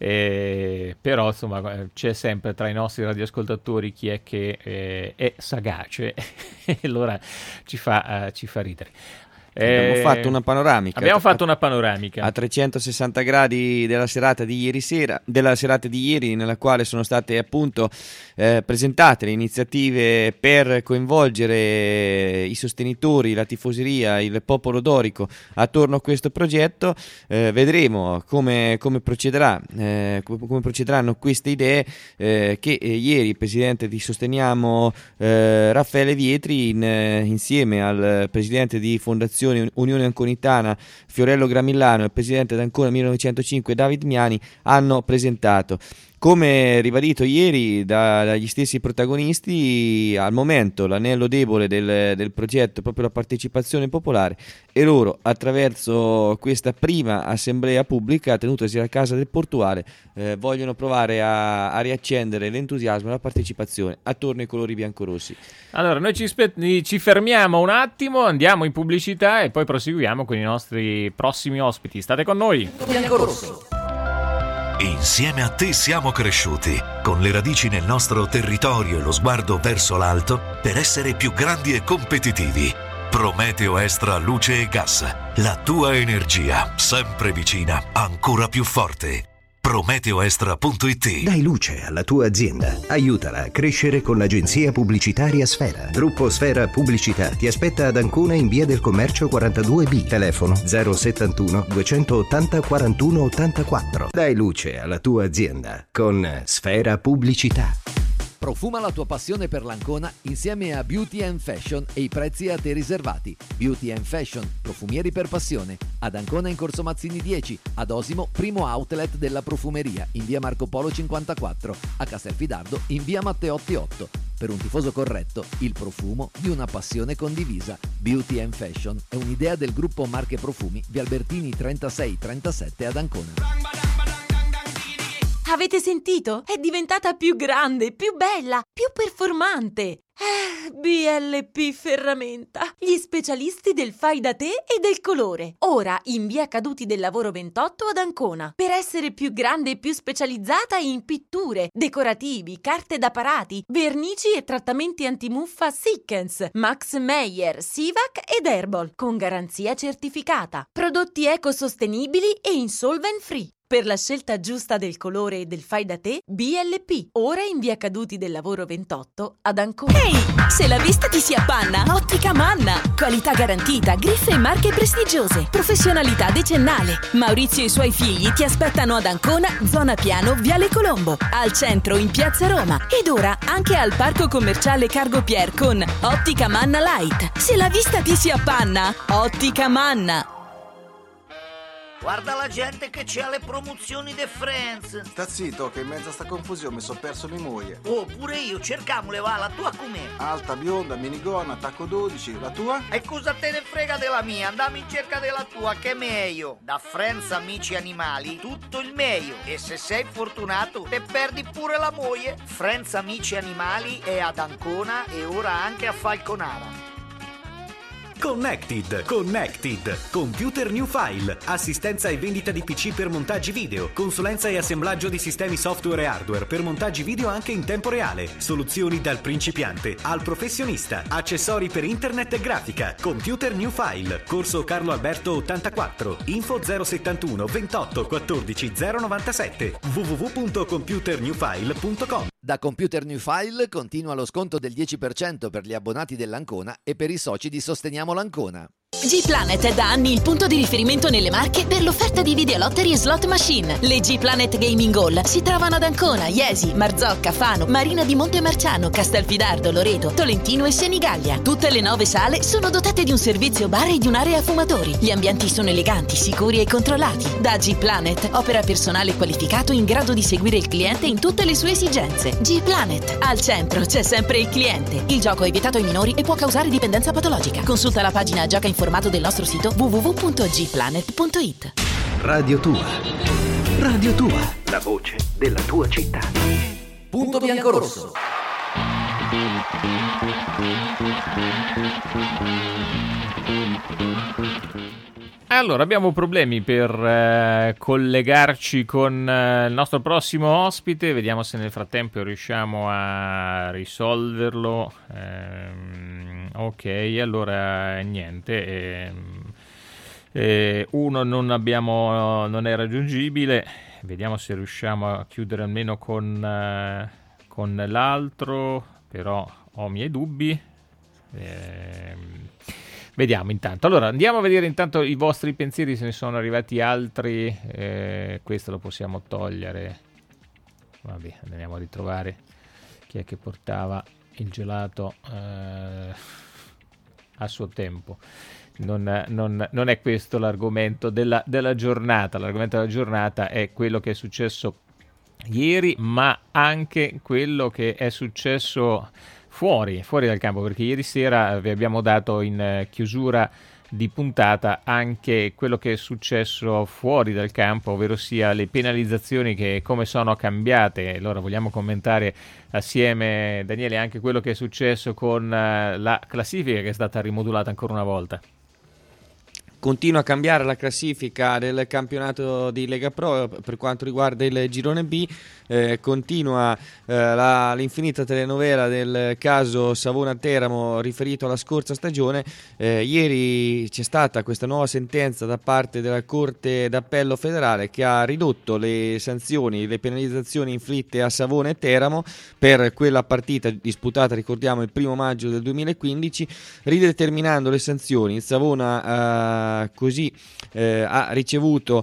Eh, però insomma c'è sempre tra i nostri radioascoltatori chi è che eh, è sagace e allora ci fa, uh, ci fa ridere.
Abbiamo
Eh,
fatto una panoramica.
Abbiamo fatto una panoramica
a trecentosessanta gradi della serata di ieri sera, della serata di ieri, nella quale sono state appunto eh, presentate le iniziative per coinvolgere i sostenitori, la tifoseria, il popolo dorico attorno a questo progetto. Eh, vedremo come, come procederà, eh, come, come procederanno queste idee eh, che eh, ieri il presidente di Sosteniamo eh, Raffaele Vietri in, eh, insieme al presidente di Fondazione Unione Anconitana Fiorello Gramillano e il presidente d'Ancona millenovecentocinque David Miani hanno presentato. Come ribadito ieri da, dagli stessi protagonisti, al momento l'anello debole del, del progetto è proprio la partecipazione popolare, e loro attraverso questa prima assemblea pubblica tenutasi a Casa del Portuale eh, vogliono provare a, a riaccendere l'entusiasmo e la partecipazione attorno ai colori biancorossi.
Allora noi ci, spe- ci fermiamo un attimo, andiamo in pubblicità e poi proseguiamo con i nostri prossimi ospiti. State con noi.
Biancorosso.
Insieme a te siamo cresciuti, con le radici nel nostro territorio e lo sguardo verso l'alto, per essere più grandi e competitivi. Prometeo Extra Luce e Gas, la tua energia, sempre vicina, ancora più forte. prometeo extra punto it.
Dai luce alla tua azienda. Aiutala a crescere con l'agenzia pubblicitaria Sfera. Gruppo Sfera Pubblicità ti aspetta ad Ancona in via del Commercio quarantadue B. Telefono zero settantuno duecentottanta quarantuno ottantaquattro. Dai luce alla tua azienda con Sfera Pubblicità.
Profuma la tua passione per l'Ancona insieme a Beauty and Fashion e i prezzi a te riservati. Beauty and Fashion, profumieri per passione. Ad Ancona in Corso Mazzini dieci, ad Osimo, primo outlet della profumeria in via Marco Polo cinquantaquattro, a Castelfidardo in via Matteotti otto. Per un tifoso corretto, il profumo di una passione condivisa. Beauty and Fashion è un'idea del gruppo Marche Profumi, via Albertini trentasei trentasette ad Ancona.
Avete sentito? È diventata più grande, più bella, più performante. Eh, B L P Ferramenta, gli specialisti del fai da te e del colore. Ora in via Caduti del Lavoro ventotto ad Ancona. Per essere più grande e più specializzata in pitture, decorativi, carte da parati, vernici e trattamenti antimuffa Sikkens, Max Meyer, Sivac ed Herbal, con garanzia certificata. Prodotti ecosostenibili e insolvent free. Per la scelta giusta del colore e del fai da te, B L P. Ora in via Caduti del Lavoro ventotto ad Ancona. Ehi, se la vista ti si appanna, Ottica Manna. Qualità garantita, griffe e marche prestigiose. Professionalità decennale. Maurizio e i suoi figli ti aspettano ad Ancona, zona Piano, Viale Colombo. Al centro in Piazza Roma. Ed ora anche al Parco Commerciale Cargo Pier con Ottica Manna Light. Se la vista ti si appanna, Ottica Manna.
Guarda la gente che c'è alle promozioni de Friends.
Sta zitto che in mezzo a sta confusione mi sono perso mia moglie.
Oh, pure io, cercamole, va, la tua com'è?
Alta, bionda, minigonna, tacco dodici, la tua?
E cosa te ne frega della mia? Andiamo in cerca della tua, che è meglio. Da Friends Amici Animali, tutto il meglio. E se sei fortunato, te perdi pure la moglie. Friends Amici Animali è ad Ancona e ora anche a Falconara.
Connected, Connected, Computer New File, assistenza e vendita di P C per montaggi video, consulenza e assemblaggio di sistemi software e hardware per montaggi video anche in tempo reale, soluzioni dal principiante al professionista, accessori per internet e grafica. Computer New File, Corso Carlo Alberto ottantaquattro, info zero settantuno ventotto quattordici zero novantasette, w w w punto computer new file punto com.
Da Computer New File continua lo sconto del dieci per cento per gli abbonati dell'Ancona e per i soci di Sosteniamo l'Ancona.
G-Planet è da anni il punto di riferimento nelle Marche per l'offerta di videolottery e slot machine. Le G-Planet Gaming Hall si trovano ad Ancona, Iesi, Marzocca, Fano, Marina di Montemarciano, Castelfidardo, Loreto, Tolentino e Senigallia. Tutte le nove sale sono dotate di un servizio bar e di un'area fumatori. Gli ambienti sono eleganti, sicuri e controllati. Da G-Planet opera personale qualificato in grado di seguire il cliente in tutte le sue esigenze. G-Planet, al centro c'è sempre il cliente. Il gioco è vietato ai minori e può causare dipendenza patologica. Consulta la pagina Gioca in formato del nostro sito w w w punto g planet punto i t.
Radio Tua. Radio Tua.
La voce della tua città.
Punto biancorosso.
Allora, abbiamo problemi per eh, collegarci con eh, il nostro prossimo ospite, vediamo se nel frattempo riusciamo a risolverlo. Ehm, ok, allora niente, ehm, eh, uno non abbiamo, non è raggiungibile, vediamo se riusciamo a chiudere almeno con, eh, con l'altro, però ho i miei dubbi. Ehm, Vediamo intanto. Allora, andiamo a vedere intanto i vostri pensieri, se ne sono arrivati altri. Eh, questo lo possiamo togliere. Vabbè, andiamo a ritrovare chi è che portava il gelato eh, a suo tempo. Non, non, non è questo l'argomento della, della giornata. L'argomento della giornata è quello che è successo ieri, ma anche quello che è successo Fuori, fuori dal campo, perché ieri sera vi abbiamo dato in chiusura di puntata anche quello che è successo fuori dal campo, ovvero sia le penalizzazioni che come sono cambiate. Allora vogliamo commentare assieme, Daniele, anche quello che è successo con la classifica che è stata rimodulata ancora una volta.
Continua a cambiare la classifica del campionato di Lega Pro per quanto riguarda il girone B, eh, continua eh, la, l'infinita telenovela del caso Savona-Teramo riferito alla scorsa stagione. Eh, ieri c'è stata questa nuova sentenza da parte della Corte d'Appello federale che ha ridotto le sanzioni, le penalizzazioni inflitte a Savona e Teramo per quella partita disputata, ricordiamo, il primo maggio del duemilaquindici, rideterminando le sanzioni. Il Savona eh, così eh, ha ricevuto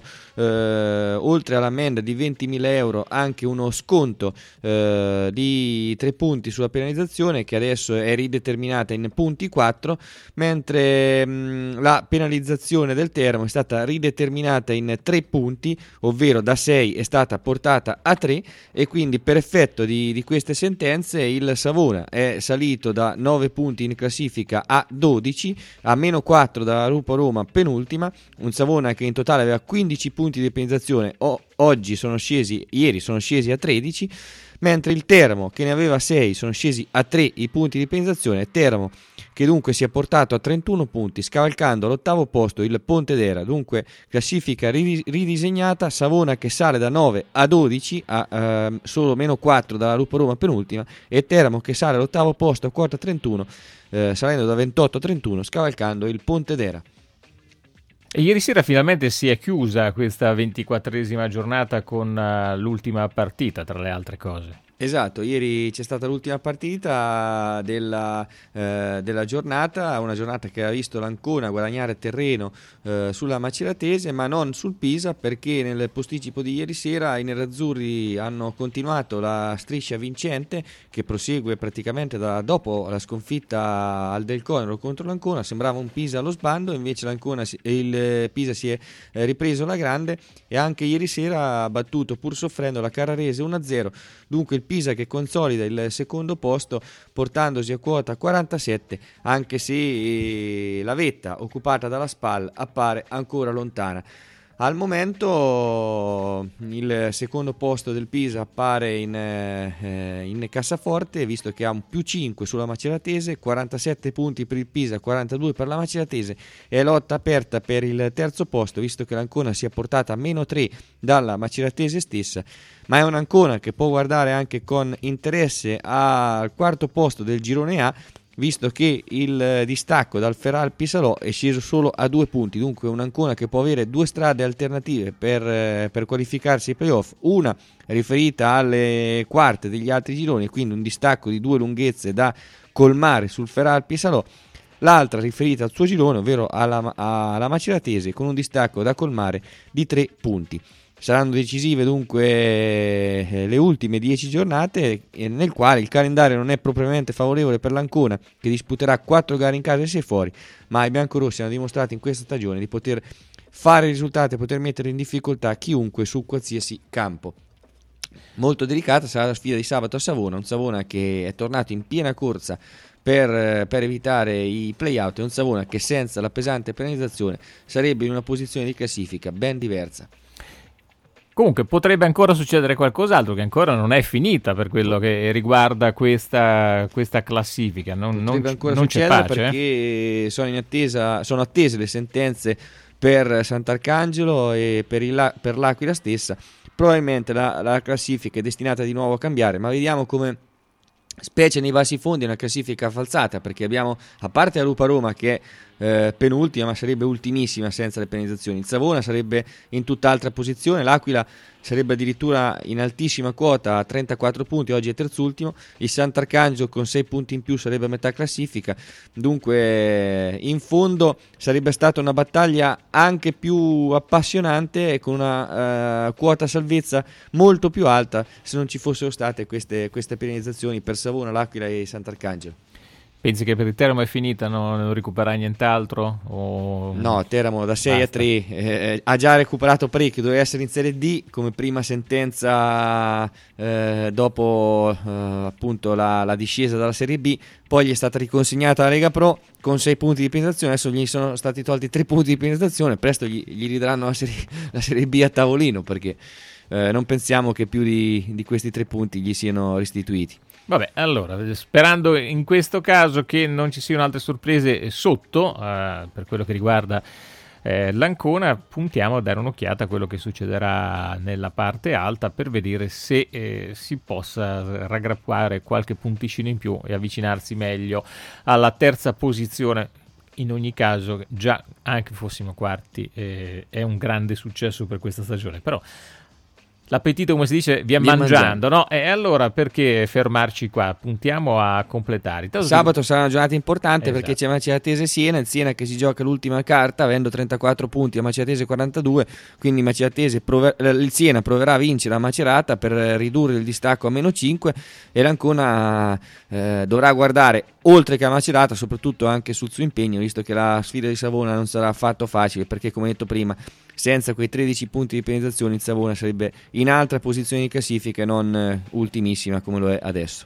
eh, oltre all'ammenda di ventimila euro anche uno sconto eh, di tre punti sulla penalizzazione, che adesso è rideterminata in punti quattro, mentre mh, la penalizzazione del Teramo è stata rideterminata in tre punti, ovvero da sei è stata portata a tre, e quindi per effetto di, di queste sentenze il Savona è salito da nove punti in classifica a dodici, a meno quattro dalla Rupo Roma penultima. Un Savona che in totale aveva quindici punti di penalizzazione, o, oggi sono scesi, ieri sono scesi a tredici, mentre il Teramo che ne aveva sei sono scesi a tre i punti di penalizzazione. Teramo che dunque si è portato a trentuno punti, scavalcando all'ottavo posto il Pontedera, dunque classifica ridisegnata. Savona che sale da nove a dodici, a eh, solo meno quattro dalla Rupo Roma penultima, e Teramo che sale all'ottavo posto a quota trentuno, eh, salendo da ventotto a trentuno, scavalcando il Pontedera.
E ieri sera finalmente si è chiusa questa ventiquattresima giornata con uh, l'ultima partita, tra le altre cose.
Esatto, ieri c'è stata l'ultima partita della, eh, della giornata, una giornata che ha visto l'Ancona guadagnare terreno eh, sulla Maceratese, ma non sul Pisa, perché nel posticipo di ieri sera i nerazzurri hanno continuato la striscia vincente che prosegue praticamente da dopo la sconfitta al Del Conero contro l'Ancona. Sembrava un Pisa allo sbando, invece l'Ancona, il Pisa si è ripreso alla grande e anche ieri sera ha battuto, pur soffrendo, la Carrarese uno a zero. Dunque il Pisa che consolida il secondo posto portandosi a quota quarantasette, anche se la vetta occupata dalla Spal appare ancora lontana. Al momento il secondo posto del Pisa appare in, eh, in cassaforte, visto che ha un più cinque sulla Maceratese, quarantasette punti per il Pisa, quarantadue per la Maceratese, e lotta aperta per il terzo posto, visto che l'Ancona si è portata a meno tre dalla Maceratese stessa, ma è un'Ancona che può guardare anche con interesse al quarto posto del girone A, visto che il distacco dal Feral Pisalò è sceso solo a due punti. Dunque un'Ancona che può avere due strade alternative per, eh, per qualificarsi ai playoff, una riferita alle quarte degli altri gironi, quindi un distacco di due lunghezze da colmare sul Feral Pisalò, l'altra riferita al suo girone, ovvero alla, alla Maceratese, con un distacco da colmare di tre punti. Saranno decisive dunque eh, le ultime dieci giornate, eh, nel quale il calendario non è propriamente favorevole per l'Ancona, che disputerà quattro gare in casa e sei fuori, ma i biancorossi hanno dimostrato in questa stagione di poter fare risultati e poter mettere in difficoltà chiunque su qualsiasi campo. Molto delicata sarà la sfida di sabato a Savona, un Savona che è tornato in piena corsa per, per evitare i play-out, e un Savona che senza la pesante penalizzazione sarebbe in una posizione di classifica ben diversa.
Comunque potrebbe ancora succedere qualcos'altro, che ancora non è finita per quello che riguarda questa, questa classifica. Non,
potrebbe
non,
ancora
non
succedere
c'è pace,
perché eh? sono in attesa, sono attese le sentenze per Sant'Arcangelo e per, il, per l'Aquila stessa. Probabilmente la, la classifica è destinata di nuovo a cambiare, ma vediamo come, specie nei bassi fondi, è una classifica falsata, perché abbiamo, a parte la Lupa Roma che è eh, penultima, ma sarebbe ultimissima senza le penalizzazioni, il Savona sarebbe in tutt'altra posizione, l'Aquila sarebbe addirittura in altissima quota a trentaquattro punti, oggi è terzultimo, il Sant'Arcangelo con sei punti in più sarebbe a metà classifica. Dunque in fondo sarebbe stata una battaglia anche più appassionante e con una uh, quota salvezza molto più alta se non ci fossero state queste, queste penalizzazioni per Savona, l'Aquila e Sant'Arcangelo.
Pensi che per il Teramo è finita, no? Non recupererà nient'altro? O...
No, Teramo da sei
Basta.
a tre eh, ha già recuperato parecchio, doveva essere in Serie D come prima sentenza eh, dopo eh, appunto la, la discesa dalla Serie B, poi gli è stata riconsegnata la Lega Pro con sei punti di penalizzazione, adesso gli sono stati tolti tre punti di penalizzazione, presto gli, gli ridaranno la serie, la serie B a tavolino, perché eh, non pensiamo che più di, di questi tre punti gli siano restituiti.
Vabbè, allora, sperando in questo caso che non ci siano altre sorprese sotto, eh, per quello che riguarda eh, l'Ancona, puntiamo a dare un'occhiata a quello che succederà nella parte alta per vedere se eh, si possa raggrappare qualche punticino in più e avvicinarsi meglio alla terza posizione. In ogni caso, già anche fossimo quarti, eh, è un grande successo per questa stagione, però l'appetito, come si dice, via mangiando, mangiando, no? E allora perché fermarci qua? Puntiamo a completare. Tanto
sabato sarà una giornata importante,
esatto,
perché c'è Maceratese Siena, il Siena che si gioca l'ultima carta avendo trentaquattro punti, a Maceratese quarantadue, quindi Maceratese prover- il Siena proverà a vincere a Macerata per ridurre il distacco a meno cinque, e l'Ancona eh, dovrà guardare oltre che a Macerata soprattutto anche sul suo impegno, visto che la sfida di Savona non sarà affatto facile, perché come detto prima, senza quei tredici punti di penalizzazione il Savona sarebbe in altra posizione di classifica e non eh, ultimissima come lo è adesso.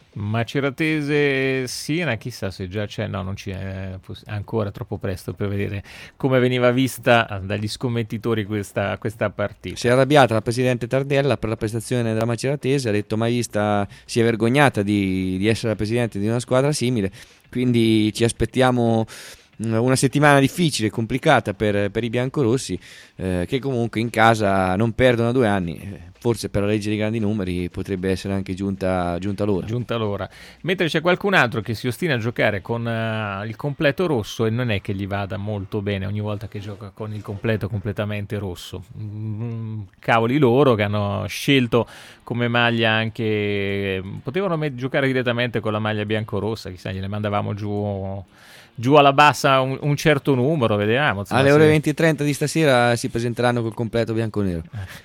Maceratese Siena, chissà se già c'è, no, non c'è, è ancora troppo presto per vedere come veniva vista dagli scommettitori questa, questa partita.
Si è arrabbiata la presidente Tardella per la prestazione della Maceratese, ha detto mai vista, si è vergognata di, di essere la presidente di una squadra simile, quindi ci aspettiamo una settimana difficile, complicata per, per i biancorossi, eh, che comunque in casa non perdono due anni. Forse per la legge dei grandi numeri potrebbe essere anche giunta, giunta l'ora.
Giunta l'ora. Mentre c'è qualcun altro che si ostina a giocare con uh, il completo rosso e non è che gli vada molto bene ogni volta che gioca con il completo completamente rosso. Mm, cavoli loro che hanno scelto come maglia anche... Potevano met- giocare direttamente con la maglia biancorossa, chissà, gliene mandavamo giù... giù alla bassa un, un certo numero, vediamo.
Alle ore venti e trenta di stasera si presenteranno col completo bianco-nero.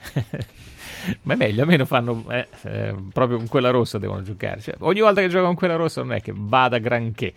Ma è meglio, almeno fanno eh, eh, proprio con quella rossa devono giocare, cioè, ogni volta che giocano con quella rossa non è che vada granché,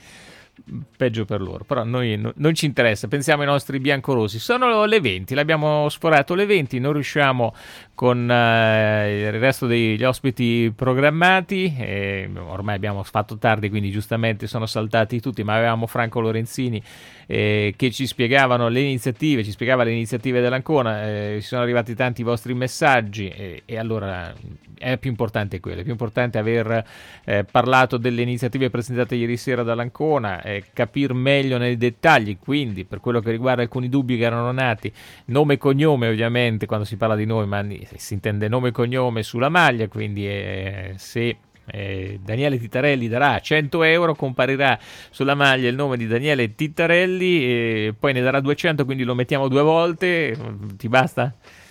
peggio per loro, però noi no, non ci interessa, pensiamo ai nostri biancorossi. Sono le venti, l'abbiamo sforato le venti, non riusciamo con eh, il resto degli ospiti programmati, e ormai abbiamo fatto tardi, quindi giustamente sono saltati tutti, ma avevamo Franco Lorenzini eh, che ci spiegavano le iniziative, ci spiegava le iniziative dell'Ancona, eh, ci sono arrivati tanti vostri messaggi e, e allora è più importante quello, è più importante aver eh, parlato delle iniziative presentate ieri sera dall'Ancona, eh, capire meglio nei dettagli, quindi per quello che riguarda alcuni dubbi che erano nati, nome e cognome ovviamente quando si parla di noi, ma si intende nome e cognome sulla maglia, quindi eh, se Eh, Daniele Tittarelli darà cento euro, comparirà sulla maglia il nome di Daniele Tittarelli e poi ne darà duecento, quindi lo mettiamo due volte, ti basta?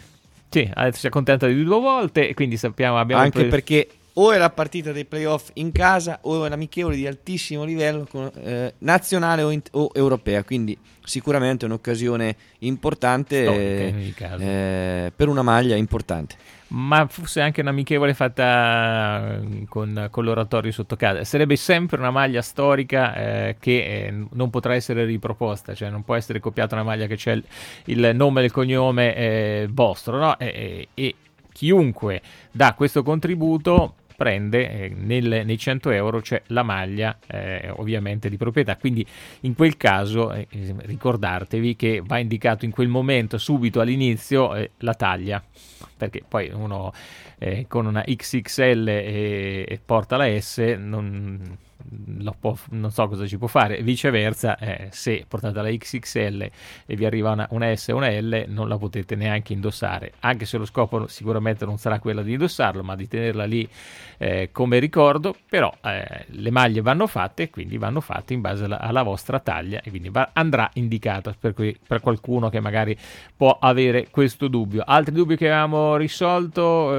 Sì, adesso si accontenta di due volte e quindi sappiamo, abbiamo
anche
pre-
perché o è la partita dei playoff in casa o è l'amichevole di altissimo livello con, eh, nazionale o, in- o europea, quindi sicuramente un'occasione importante eh, eh, per una maglia importante.
Ma fosse anche un'amichevole fatta con, con l'oratorio sotto casa, sarebbe sempre una maglia storica eh, che eh, non potrà essere riproposta, cioè non può essere copiata una maglia che c'è il, il nome e il cognome eh, vostro, no? E, e, e chiunque dà questo contributo prende eh, nel, nei cento euro c'è la maglia eh, ovviamente di proprietà, quindi in quel caso eh, ricordatevi che va indicato in quel momento subito all'inizio eh, la taglia, perché poi uno eh, con una X X L e, e porta la S non, lo può, non so cosa ci può fare, viceversa eh, se portate la X X L e vi arriva una, una S o una L non la potete neanche indossare, anche se lo scopo sicuramente non sarà quello di indossarlo ma di tenerla lì eh, come ricordo, però eh, le maglie vanno fatte, quindi vanno fatte in base alla, alla vostra taglia e quindi va, andrà indicata per, cui, per qualcuno che magari può avere questo dubbio. Altri dubbi che avevamo risolto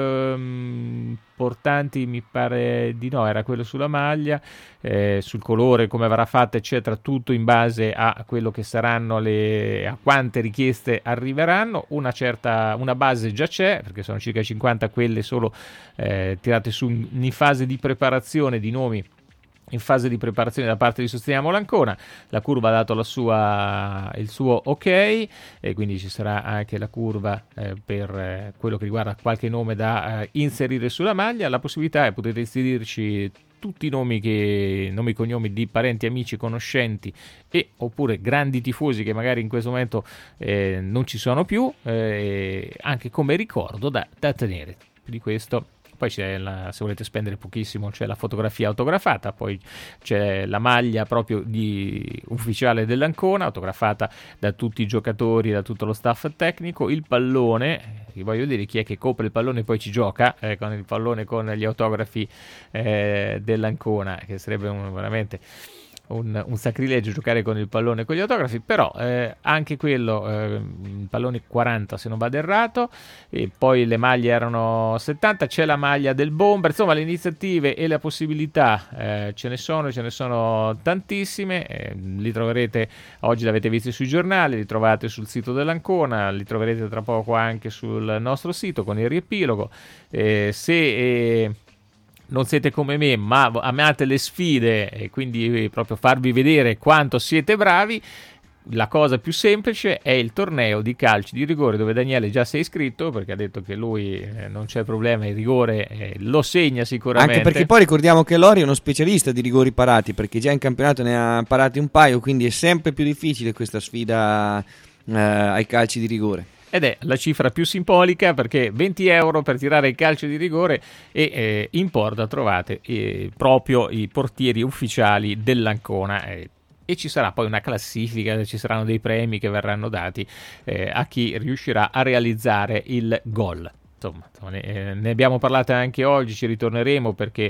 ehm, importanti mi pare di no, era quello sulla maglia, eh, sul colore, come verrà fatta eccetera, tutto in base a quello che saranno le, a quante richieste arriveranno. Una certa, una base già c'è, perché sono circa cinquanta quelle solo eh, tirate su in, in fase di preparazione di nomi, in fase di preparazione da parte di Sosteniamo l'Ancona. La curva ha dato la sua, il suo ok e quindi ci sarà anche la curva eh, per eh, quello che riguarda qualche nome da eh, inserire sulla maglia. La possibilità è potete inserirci tutti i nomi che nomi e cognomi di parenti, amici, conoscenti e oppure grandi tifosi che magari in questo momento eh, non ci sono più, eh, anche come ricordo da, da tenere. Più di questo poi c'è la, se volete spendere pochissimo c'è la fotografia autografata, poi c'è la maglia proprio di ufficiale dell'Ancona autografata da tutti i giocatori, da tutto lo staff tecnico, il pallone, voglio dire chi è che copre il pallone e poi ci gioca eh, con il pallone con gli autografi eh, dell'Ancona, che sarebbe un, veramente Un, un sacrilegio giocare con il pallone con gli autografi, però eh, anche quello eh, il pallone quaranta se non vado errato, e poi le maglie erano settanta, c'è la maglia del bomber, insomma le iniziative e le possibilità eh, ce ne sono, ce ne sono tantissime, eh, li troverete, oggi l'avete visto sui giornali, li trovate sul sito dell'Ancona, li troverete tra poco anche sul nostro sito con il riepilogo. Eh, se eh, non siete come me ma amate le sfide e quindi proprio farvi vedere quanto siete bravi, la cosa più semplice è il torneo di calci di rigore, dove Daniele già si è iscritto perché ha detto che lui eh, non c'è problema, il rigore eh, lo segna sicuramente,
anche perché poi ricordiamo che Lori è uno specialista di rigori parati, perché già in campionato ne ha parati un paio, quindi è sempre più difficile questa sfida eh, ai calci di rigore.
Ed è la cifra più simbolica perché venti euro per tirare il calcio di rigore e eh, in porta trovate eh, proprio i portieri ufficiali dell'Ancona. Eh, e ci sarà poi una classifica, ci saranno dei premi che verranno dati eh, a chi riuscirà a realizzare il gol. Insomma, ne, ne abbiamo parlato anche oggi, ci ritorneremo perché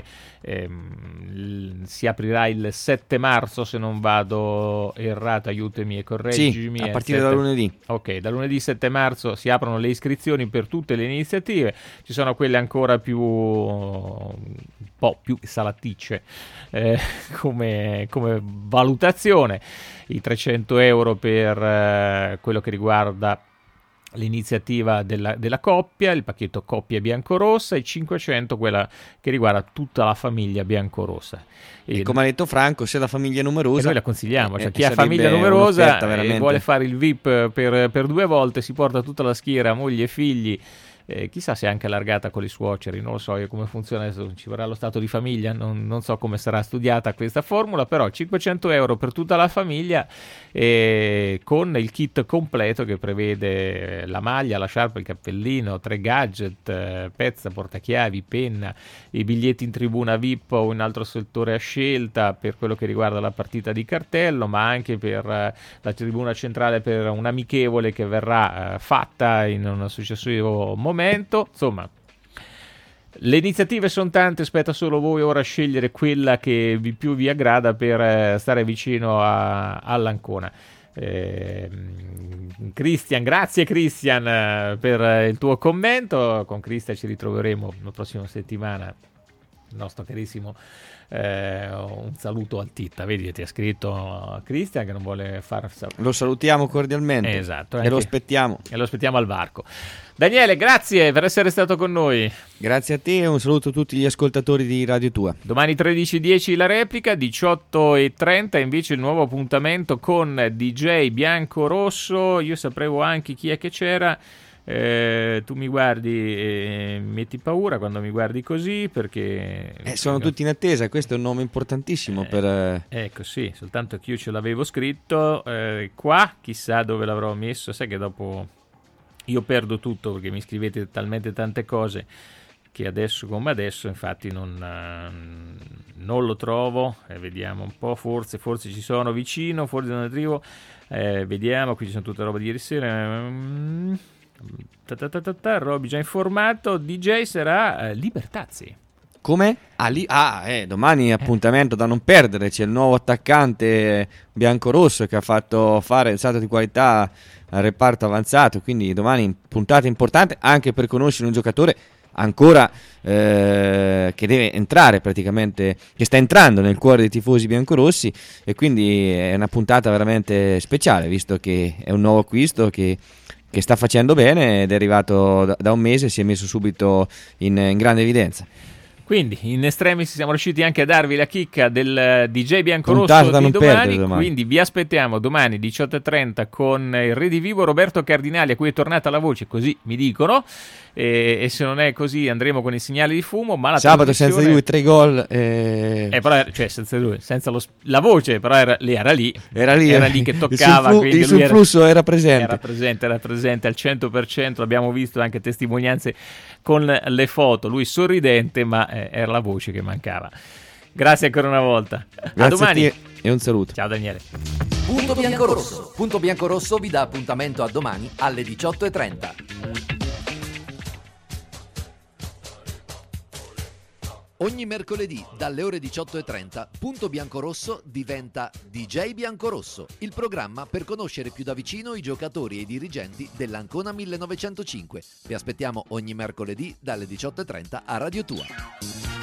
ehm, si aprirà il sette marzo, se non vado errato, aiutami e correggimi.
Sì, a partire da lunedì.
Ok, da lunedì sette marzo si aprono le iscrizioni per tutte le iniziative, ci sono quelle ancora più un po' più salaticce eh, come, come valutazione, i trecento euro per eh, quello che riguarda l'iniziativa della, della coppia, il pacchetto coppia biancorossa, e cinquecento quella che riguarda tutta la famiglia biancorossa.
E, e come ha detto Franco, se la famiglia è numerosa,
e noi la consigliamo, cioè
eh,
chi ha famiglia numerosa
veramente...
e vuole fare il V I P per, per due volte, si porta tutta la schiera, moglie e figli. Eh, chissà se è anche allargata con i suoceri, non lo so io come funziona adesso, ci vorrà lo stato di famiglia, non, non so come sarà studiata questa formula, però cinquecento euro per tutta la famiglia eh, con il kit completo che prevede la maglia, la sciarpa, il cappellino, tre gadget, eh, pezza, portachiavi, penna, i biglietti in tribuna V I P o in altro settore a scelta per quello che riguarda la partita di cartello, ma anche per eh, la tribuna centrale per un amichevole che verrà eh, fatta in un successivo momento. Insomma, le iniziative sono tante, spetta solo voi ora scegliere quella che vi più vi aggrada per eh, stare vicino a, all'Ancona. Eh, Cristian, grazie Cristian eh, per il tuo commento. Con Cristian ci ritroveremo la prossima settimana, il nostro carissimo eh, un saluto al Titta, vedi, ti ha scritto Cristian che non vuole far saluto.
Lo salutiamo cordialmente,
esatto,
e lo aspettiamo
e lo aspettiamo al varco. Daniele, grazie per essere stato con noi.
Grazie a te e un saluto a tutti gli ascoltatori di Radio Tua.
Domani tredici e dieci la replica, diciotto e trenta invece il nuovo appuntamento con D J Biancorosso. Io sapevo anche chi è che c'era. Eh, tu mi guardi e metti paura quando mi guardi così perché
eh, sono tutti in attesa, questo è un nome importantissimo
eh,
per...
ecco sì, soltanto che io ce l'avevo scritto eh, qua, chissà dove l'avrò messo, sai che dopo io perdo tutto perché mi scrivete talmente tante cose che adesso come adesso infatti non, non lo trovo, eh, vediamo un po', forse forse ci sono vicino, forse non arrivo, eh, vediamo, qui ci sono tutte roba di ieri sera. mm. Ta ta ta ta ta, Roby già informato, D J sarà eh, Libertazzi.
Come? Ah, lì, ah eh, domani appuntamento da non perdere, c'è il nuovo attaccante biancorosso che ha fatto fare il salto di qualità al reparto avanzato, quindi domani puntata importante anche per conoscere un giocatore ancora eh, che deve entrare praticamente, che sta entrando nel cuore dei tifosi biancorossi, e quindi è una puntata veramente speciale visto che è un nuovo acquisto che che sta facendo bene ed è arrivato da, da un mese e si è messo subito in, in grande evidenza.
Quindi in estremis siamo riusciti anche a darvi la chicca del D J Biancorosso di domani, domani, quindi vi aspettiamo domani diciotto e trenta con il redivivo Roberto Cardinali, a cui è tornata la voce, così mi dicono, e, e se non è così andremo con i segnali di fumo, ma la
sabato
trasmissione...
senza di lui tre gol e...
eh, però era, cioè senza lui, senza lo, la voce però era, era lì
era lì,
era lì che toccava,
il, flu- il sul flusso era, era presente
era presente era presente al cento per cento, abbiamo visto anche testimonianze con le foto, lui sorridente, ma eh, era la voce che mancava. Grazie ancora una volta.
Grazie
a domani
a te e un saluto.
Ciao Daniele.
Punto Biancorosso. Punto Biancorosso vi dà appuntamento a domani alle diciotto e trenta. Ogni mercoledì dalle ore diciotto e trenta Punto Biancorosso diventa D J Biancorosso, il programma per conoscere più da vicino i giocatori e i dirigenti dell'Ancona millenovecentocinque. Vi aspettiamo ogni mercoledì dalle diciotto e trenta a Radio Tua.